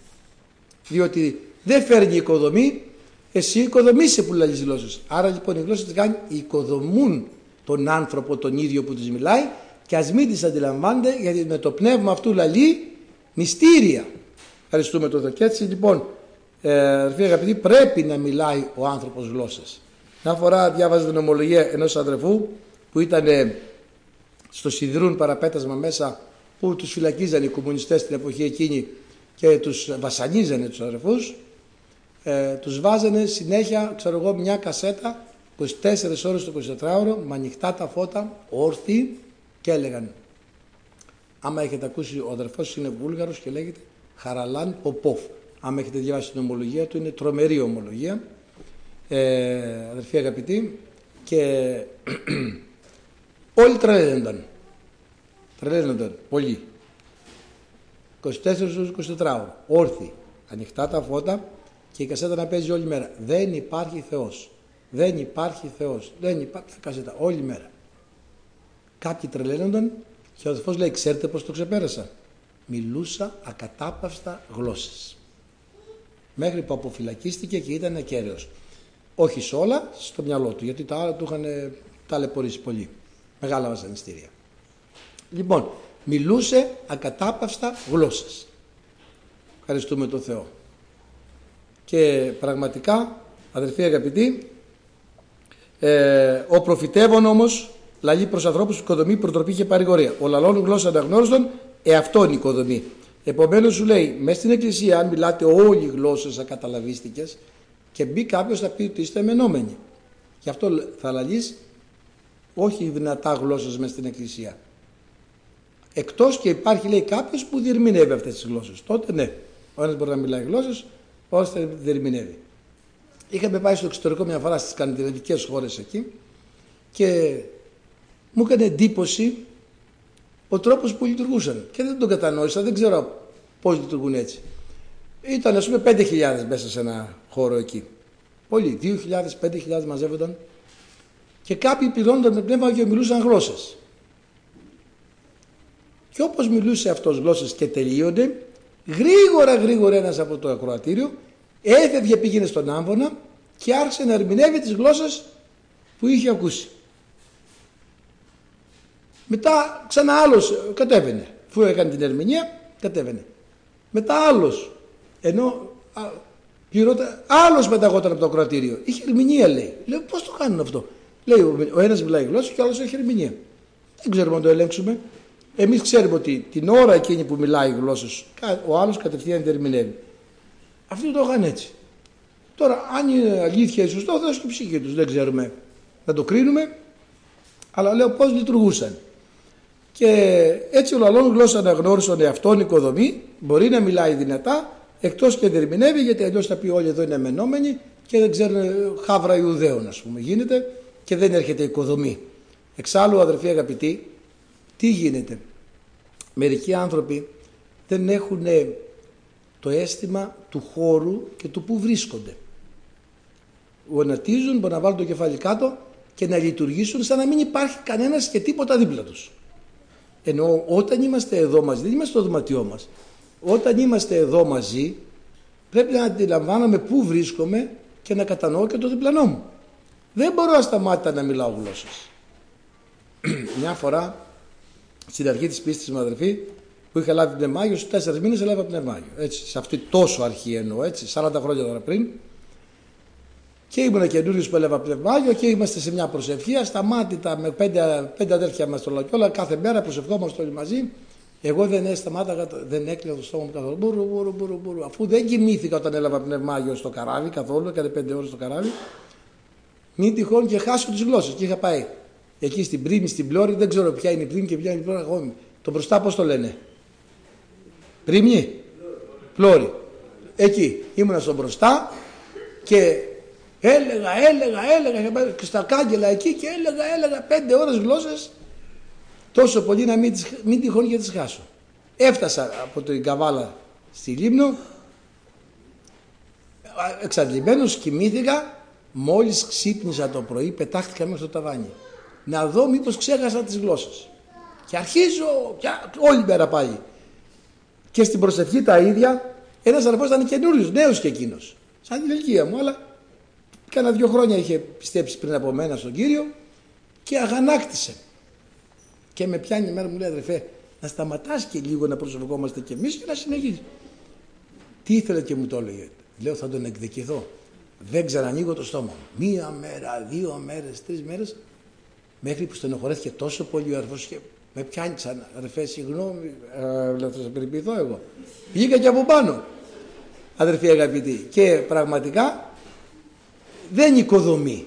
Διότι δεν φέρνει οικοδομή, εσύ οικοδομείσαι που λαλείς γλώσσες. Άρα λοιπόν οι γλώσσες τι κάνουν, οικοδομούν τον άνθρωπο τον ίδιο που τους μιλάει και ας μην τις αντιλαμβάνονται, γιατί με το πνεύμα αυτού λαλεί μυστήρια. Ευχαριστούμε τον Θεό. Και έτσι λοιπόν, ε, αδερφοί αγαπητοί, πρέπει να μιλάει ο άνθρωπος γλώσσες. Μια φορά διάβαζα την ομολογία ενός αδερφού που ήταν ε, στο Σιδηρούν παραπέτασμα μέσα, που τους φυλακίζανε οι κομμουνιστές την εποχή εκείνη και τους βασανίζανε τους αδερφούς. Ε, τους βάζανε συνέχεια, ξέρω εγώ, μια κασέτα είκοσι τέσσερις ώρες το εικοσιτετράωρο με ανοιχτά τα φώτα, όρθιοι, και έλεγαν, άμα έχετε ακούσει, ο αδερφός είναι Βούλγαρος και λέγεται Χαραλάν Ποπόφ. Άμα έχετε διαβάσει την ομολογία του, είναι τρομερή ομολογία, ε, αδερφοί αγαπητοί, και όλοι τρελαίνονταν. Τρελαίνονταν πολύ. είκοσι τέσσερις ώρες εικοσιτετράωρο, όρθιοι, ανοιχτά τα φώτα και η κασέτα να παίζει όλη μέρα. Δεν υπάρχει Θεός. Δεν υπάρχει Θεός. Δεν υπάρχει κασέτα όλη μέρα. Κάποιοι τρελαίνονταν και ο αδερφός λέει, ξέρετε πώς το ξεπέρασα. Μιλούσα ακατάπαυστα γλώσσες. Μέχρι που αποφυλακίστηκε και ήταν ακέραιος. Όχι σε όλα, στο μυαλό του, γιατί τα άλλα του είχαν ταλαιπωρήσει πολύ. Μεγάλα βασανιστήρια. Λοιπόν, μιλούσε ακατάπαυστα γλώσσες. Ευχαριστούμε τον Θεό. Και πραγματικά, αδερφοί αγαπητοί, ε, ο προφητεύων όμως λαλεί προς ανθρώπους οικοδομή, προτροπή και παρηγορία. Ο λαλών γλώσσα αναγνώριστον, εαυτόν οικοδομή. Επομένως σου λέει, μέσα στην εκκλησία, αν μιλάτε όλοι γλώσσες ακαταλαβίστικες, και μπει κάποιος θα πει ότι είστε εμενόμενοι. Γι' αυτό θα λαλείς όχι δυνατά γλώσσες μέσα στην εκκλησία. Εκτός και υπάρχει, λέει, κάποιος που διερμηνεύει αυτές τις γλώσσες. Τότε ναι, ο ένας μπορεί να μιλάει γλώσσες, ο άλλος θα διερμηνεύει. Είχαμε πάει στο εξωτερικό μια φορά στις σκανδιναβικές χώρες εκεί και μου έκανε εντύπωση ο τρόπος που λειτουργούσαν και δεν τον κατανόησα, δεν ξέρω πώς λειτουργούν έτσι. Ήταν ας πούμε πέντε χιλιάδες μέσα σε ένα χώρο εκεί. Πολλοί, δύο χιλιάδες, πέντε χιλιάδες μαζεύονταν και κάποιοι πληρώνονταν με πνεύμα και μιλούσαν γλώσσες. Και όπως μιλούσε αυτός γλώσσες και τελείωνε, γρήγορα γρήγορα ένας από το ακροατήριο έφευγε, πήγαινε στον άμβονα και άρχισε να ερμηνεύει τις γλώσσες που είχε ακούσει. Μετά ξανά άλλος κατέβαινε, αφού έκανε την ερμηνεία κατέβαινε. Μετά άλλος, ενώ πληρώτα, άλλος πεταγόταν από το ακροατήριο. Είχε ερμηνεία, λέει. Λέω, πώς το κάνουν αυτό. Λέει, ο ένας μιλάει γλώσσα και ο άλλος έχει ερμηνεία. Δεν ξέρουμε να το ελέγξουμε. Εμείς ξέρουμε ότι την ώρα εκείνη που μιλάει γλώσσες, ο άλλος κατευθείαν την ερμηνεύει. Αυτοί το είχαν έτσι. Τώρα, αν είναι αλήθεια ή σωστό, θα στην ψυχή τους. Δεν ξέρουμε να το κρίνουμε, αλλά λέω πώς λειτουργούσαν. Και έτσι ο λαλών γλώσσα αναγνώρισαν εαυτόν οικοδομή, μπορεί να μιλάει δυνατά, εκτός και διερμηνεύει, γιατί αλλιώς θα πει όλοι εδώ είναι αμενόμενοι και δεν ξέρουν, χάβρα Ιουδαίων, ας πούμε, γίνεται και δεν έρχεται οικοδομή. Εξάλλου, αδερφοί αγαπητοί, τι γίνεται. Μερικοί άνθρωποι δεν έχουν το αίσθημα του χώρου και του που βρίσκονται. Γονατίζουν, μπορούν να βάλουν το κεφάλι κάτω και να λειτουργήσουν σαν να μην υπάρχει κανένας και τίποτα δίπλα τους. Ενώ όταν είμαστε εδώ μαζί, δεν είμαστε στο δωματιό μας. Όταν είμαστε εδώ μαζί, πρέπει να αντιλαμβάνομαι πού βρίσκομαι και να κατανοώ και το διπλανό μου. Δεν μπορώ ασταμάτητα να μιλάω γλώσσες. Μια φορά, στην αρχή της πίστης μου, αδερφή, που είχα λάβει πνευμάγιο, στους τέσσερις μήνες έλαβα πνευμάγιο. Έτσι, σε αυτή τόσο αρχή εννοώ, έτσι, σαράντα χρόνια τώρα πριν. Και ήμουν καινούριος που έλαβα πνευμάγιο και είμαστε σε μια προσευχή. Ασταμάτητα με πέντε, πέντε αδέρφια μας στο λακιόλα, κάθε μέρα προσευχόμαστε όλοι μαζί. Εγώ δεν σταμάταγα, δεν έκλειγα το στόμα μου καθόλου. Μπορώ, μπορώ, μπορώ, μπορώ. Αφού δεν κοιμήθηκα όταν έλαβα πνευμάγιο στο καράβι καθόλου, έκανε πέντε ώρες στο καράβι. Μην τυχόν και χάσω τις γλώσσες. Και είχα πάει εκεί στην Πρίμη, στην Πλώρη, δεν ξέρω ποια είναι η Πρίμη και ποια είναι η Πλώρη. Το μπροστά πώς το λένε. Πρίμνη. Πλώρη. Εκεί ήμουνα στο μπροστά και έλεγα, έλεγα, έλεγα και στα κάγκελα εκεί και έλεγα, έλεγα πέντε ώρες γλώσσες, τόσο πολύ να μην, μην τυχόν και τις χάσω. Έφτασα από την Καβάλα στη Λίμνο, εξαντλημένος, κοιμήθηκα, μόλις ξύπνησα το πρωί πετάχτηκα μέσα στο ταβάνι να δω μήπως ξέχασα τις γλώσσες και αρχίζω πια, όλη μέρα πάλι και στην προσευχή τα ίδια. Ένας αδερφός ήταν καινούριος, νέος και εκείνος, σαν την ηλικία μου, αλλά κάνα δύο χρόνια είχε πιστέψει πριν από μένα στον Κύριο και αγανάκτησε. Και με πιάνει η μέρα, μου λέει, αδερφέ, να σταματάς και λίγο να προσευχόμαστε κι εμείς και να συνεχίζει. Τι ήθελε και μου το έλεγε. Λέω, θα τον εκδικηθώ. Δεν ξανανοίγω το στόμα μου. Μία μέρα, δύο μέρες, τρεις μέρες, μέχρι που στενοχωρέθηκε τόσο πολύ ο αδερφός και με πιάνει ξανά. Αδερφέ, συγγνώμη, ε, θα σας περιποιηθώ εγώ. Βγήκα και από πάνω, αδερφοί αγαπητοί. Και πραγματικά δεν οικοδομεί.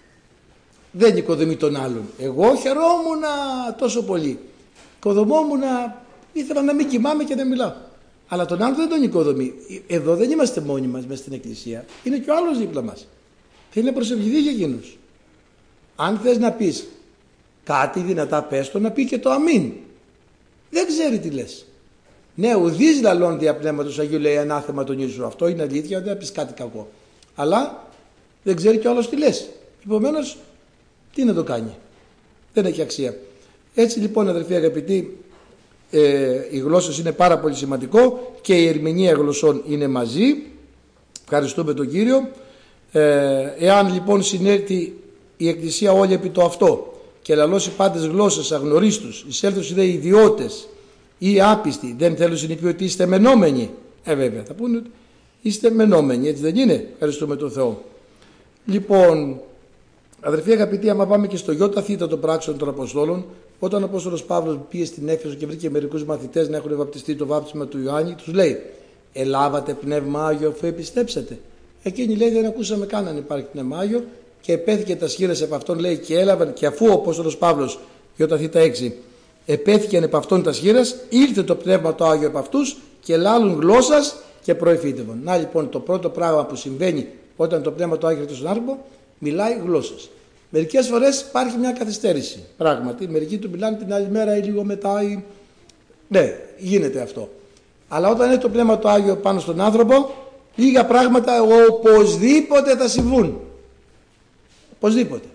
Δεν οικοδομεί τον άλλον. Εγώ χαιρόμουν τόσο πολύ. Οικοδομόμουν, ήθελα να μην κοιμάμαι και να μιλάω. Αλλά τον άλλον δεν τον οικοδομεί. Εδώ δεν είμαστε μόνοι μας μέσα στην εκκλησία. Είναι και ο άλλος δίπλα μας. Θέλει να προσευχηθεί για εκείνους. Αν θες να πεις κάτι δυνατά, πες το, να πει και το αμήν. Δεν ξέρει τι λες. Ναι, ουδείς λαλών δια πνεύματος Αγίου, λέει, ανάθεμα τον Ιησού. Αυτό είναι αλήθεια, δεν θα πεις κάτι κακό. Αλλά δεν ξέρει κι ο άλλος τι λες. Επομένως, τι να το κάνει. Δεν έχει αξία. Έτσι λοιπόν, αδερφοί αγαπητοί, ε, οι γλώσσες είναι πάρα πολύ σημαντικό και η ερμηνεία γλωσσών είναι μαζί. Ευχαριστούμε τον Κύριο. Ε, εάν λοιπόν συνέρθει η Εκκλησία όλη επί το αυτό και λαλώσει πάντες γλώσσες αγνωρίστους, εισέλθους δε ιδιώτες ή άπιστοι, δεν θέλουν να πει ότι είστε μενόμενοι. Ε, βέβαια, θα πούνε ότι είστε μενόμενοι, έτσι δεν είναι? Ευχαριστούμε τον Θεό. Λοιπόν, αδερφοί αγαπητοί, άμα πάμε και στο Ιώτα Θήτα των πράξεων των Αποστόλων, όταν ο Απόστολος Παύλος πήγε στην Έφεσο και βρήκε μερικούς μαθητές να έχουν βαπτιστεί το βάπτισμα του Ιωάννη, τους λέει: ελάβατε πνεύμα Άγιο αφού επιστέψατε? Εκείνοι, λέει, δεν ακούσαμε καν αν υπάρχει πνεύμα Άγιο, και επέθηκε τα σχήρες επ' αυτόν, λέει, και έλαβαν, και αφού ο Απόστολος Παύλος, Ιώτα Θήτα έξι, επέθηκεν επ' αυτόν τα σχήρες, ήρθε το πνεύμα το Άγιο επ' αυτούς και λάλουν γλώσσας και προεφήτευαν. Να λοιπόν, το πρώτο πράγμα που συμβαίνει όταν το πνεύμα το Άγιο έρχεται στον άνθρωπο, μιλάει γλώσσες. Μερικές φορές υπάρχει μια καθυστέρηση. Πράγματι, μερικοί του μιλάνε την άλλη μέρα ή λίγο μετά. Ή... Ναι, γίνεται αυτό. Αλλά όταν είναι το πνεύμα το Άγιο πάνω στον άνθρωπο, λίγα πράγματα οπωσδήποτε θα συμβούν. Οπωσδήποτε.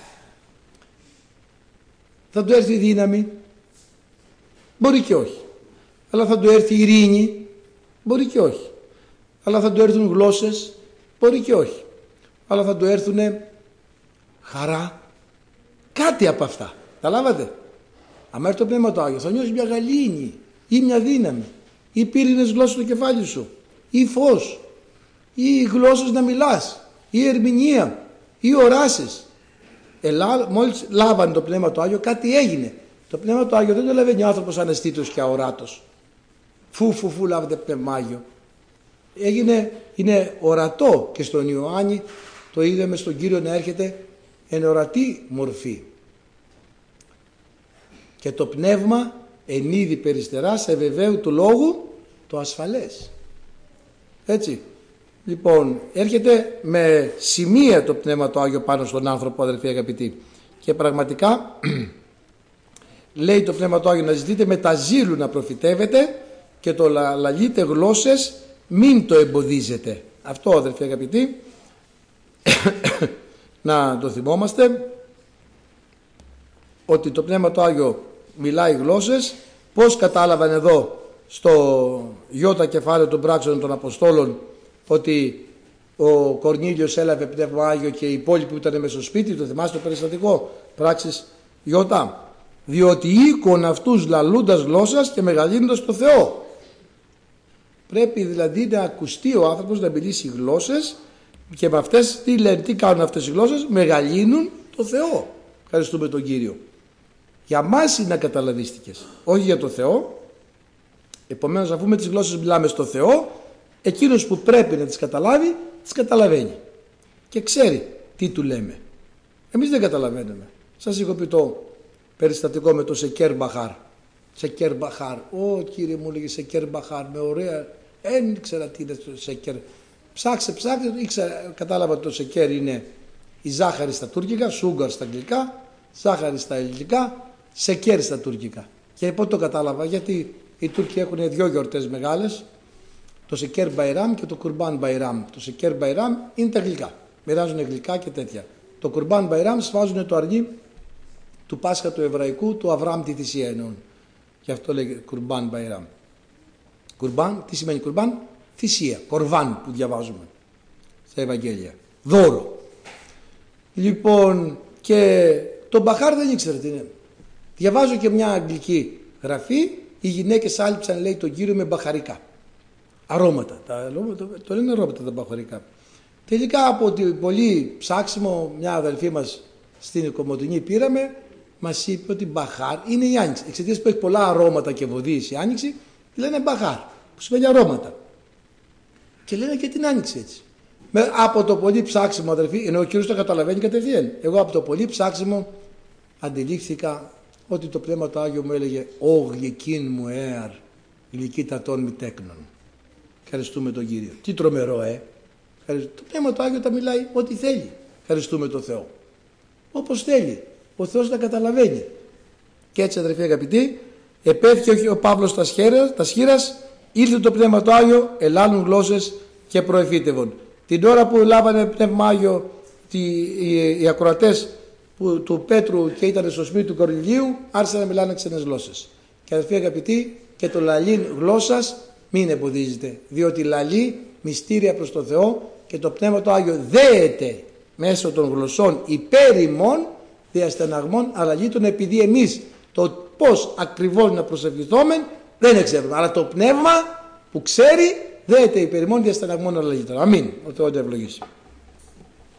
Θα του έρθει η δύναμη, μπορεί και όχι. Αλλά θα του έρθει η ειρήνη, μπορεί και όχι. Αλλά θα του έρθουν γλώσσες, μπορεί και όχι. Αλλά θα του έρθουν χαρά, κάτι από αυτά. Τα λάβατε? Αν έρθει το πνεύμα το Άγιο, θα νιώσεις μια γαλήνη ή μια δύναμη, ή πύρινες γλώσσες στο κεφάλι σου, ή φως, ή γλώσσες να μιλάς, ή ερμηνεία, ή οράσεις. Ελά, μόλις λάβανε το πνεύμα το Άγιο, κάτι έγινε. Το πνεύμα το Άγιο δεν το λαβαίνει ο άνθρωπος αναισθήτως και αοράτος. Φου φου φου λάβετε πνεύμα Άγιο. Έγινε, είναι ορατό, και στον Ιωάννη το είδαμε στον Κύριο να έρχεται εν ορατή μορφή. Και το πνεύμα εν είδη περιστερά σε βεβαίου του λόγου το ασφαλές. Έτσι. Λοιπόν, έρχεται με σημεία το πνεύμα το Άγιο πάνω στον άνθρωπο, αδερφοί αγαπητοί. Και πραγματικά λέει το πνεύμα το Άγιο να ζητείτε με τα ζήλου να προφητεύετε και το λα, λαλείτε γλώσσες μην το εμποδίζετε. Αυτό, αδερφοί αγαπητοί, να το θυμόμαστε, ότι το πνεύμα το Άγιο μιλάει γλώσσες. Πώς κατάλαβαν εδώ στο Ιώτα κεφάλαιο των πράξεων των Αποστόλων ότι ο Κορνήλιος έλαβε πνεύμα Άγιο και οι υπόλοιποι που ήταν μες στο σπίτι? Το θυμάστε το περιστατικό, πράξεις Ιώτα? Διότι οίκον αυτούς λαλούντας γλώσσας και μεγαλύνοντας το Θεό. Πρέπει δηλαδή να ακουστεί ο άνθρωπος να μιλήσει γλώσσες, και με αυτές τι λένε, τι κάνουν αυτές οι γλώσσες? Μεγαλύνουν το Θεό. Ευχαριστούμε τον Κύριο. Για μας είναι ακαταλαβίστικες, όχι για το Θεό. Επομένως, αφού με τις γλώσσες μιλάμε στο Θεό, εκείνος που πρέπει να τις καταλάβει, τις καταλαβαίνει και ξέρει τι του λέμε. Εμείς δεν καταλαβαίνουμε. Σας έχω πει το περιστατικό με το Σεκέρ Μπαχάρ. Σεκέρ Μπαχάρ. Ω κύριε μου, λέγε Σεκέρ Μπαχάρ, με ωραία. Δεν ήξερα τι είναι το Σεκέρ. Ψάξε, ψάξε, ήξερα, κατάλαβα ότι το Σεκέρ είναι η ζάχαρη στα τουρκικά, σούγκαρ στα αγγλικά, ζάχαρη στα ελληνικά, Σεκέρ στα τουρκικά. Και πότε το κατάλαβα, γιατί οι Τούρκοι έχουν δύο γιορτές μεγάλες, το Σεκέρ Μπαϊράμ και το Κουρμπάν Μπαϊράμ. Το Σεκέρ Μπαϊράμ είναι τα γλυκά, μοιράζουν γλυκά και τέτοια. Το Κουρμπάν Μπαϊράμ σφάζουν το αρνί του Πάσχα του Εβραϊκού, του Αβραάμ τη θυσία εννοούν. Γι' αυτό λέγεται Κουρμπάν Μπαϊράμ. Κουρμπάν, τι σημαίνει Κουρμπάν? Θυσία, κορβάν που διαβάζουμε στα Ευαγγέλια. Δώρο. Λοιπόν, και τον Μπαχάρ δεν ήξερε τι είναι. Διαβάζω και μια αγγλική γραφή, οι γυναίκες άλυψαν, λέει, τον Κύριο με μπαχαρικά. Αρώματα. Τα, το, το λένε αρώματα τα μπαχαρικά. Τελικά από πολύ ψάξιμο, μια αδελφή μας στην Κομοτηνή πήραμε, μας είπε ότι μπαχάρ είναι η άνοιξη. Εξαιτίας που έχει πολλά αρώματα και βοδίες η άνοιξη, λένε μπαχάρ, που σημαίνει αρώματα. Και λένε και την άνοιξη έτσι. Με, από το πολύ ψάξιμο, αδελφοί, ενώ ο Κύριος το καταλαβαίνει κατευθείαν. Εγώ από το πολύ ψάξιμο αντιλήφθηκα ότι το Πνεύμα το Άγιο μου έλεγε «Ω γλυκίν μου έαρ, γλυκύτατον μη τέκνον». Ευχαριστούμε τον Κύριο. Τι τρομερό, ε! Το Πνεύμα το Άγιο τα μιλάει ό,τι θέλει. Ευχαριστούμε τον Θεό. Όπως θέλει. Ο Θεός τα καταλαβαίνει. Και έτσι, αδελφοί αγαπητοί, επέφυγε ο Παύλος τα σχέρας, τα σχήρας, ήρθε το Πνεύμα το Άγιο, ελάλουν γλώσσες και προεφήτευον. Την ώρα που λάβανε Πνεύμα Άγιο οι, οι, οι ακροατές που, του Πέτρου και ήταν στο σπίτι του Κορνηλίου, άρχισαν να μιλάνε ξένες γλώσσες. Και αδελφοί αγαπητοί, και το λαλήν γλώσσας μην εμποδίζεται, διότι λαλεί μυστήρια προς το Θεό και το Πνεύμα το Άγιο δέεται μέσω των γλωσσών υπέρ ημών διαστεναγμών, αλλά γείτον επειδή εμείς το πώς ακριβώς να προσευχηθούμε δεν ξέρουμε. Αλλά το Πνεύμα που ξέρει δέεται υπέρ ημών διαστεναγμών, αλλά γείτον. Αμήν. Ο Θεός το ευλογήσει.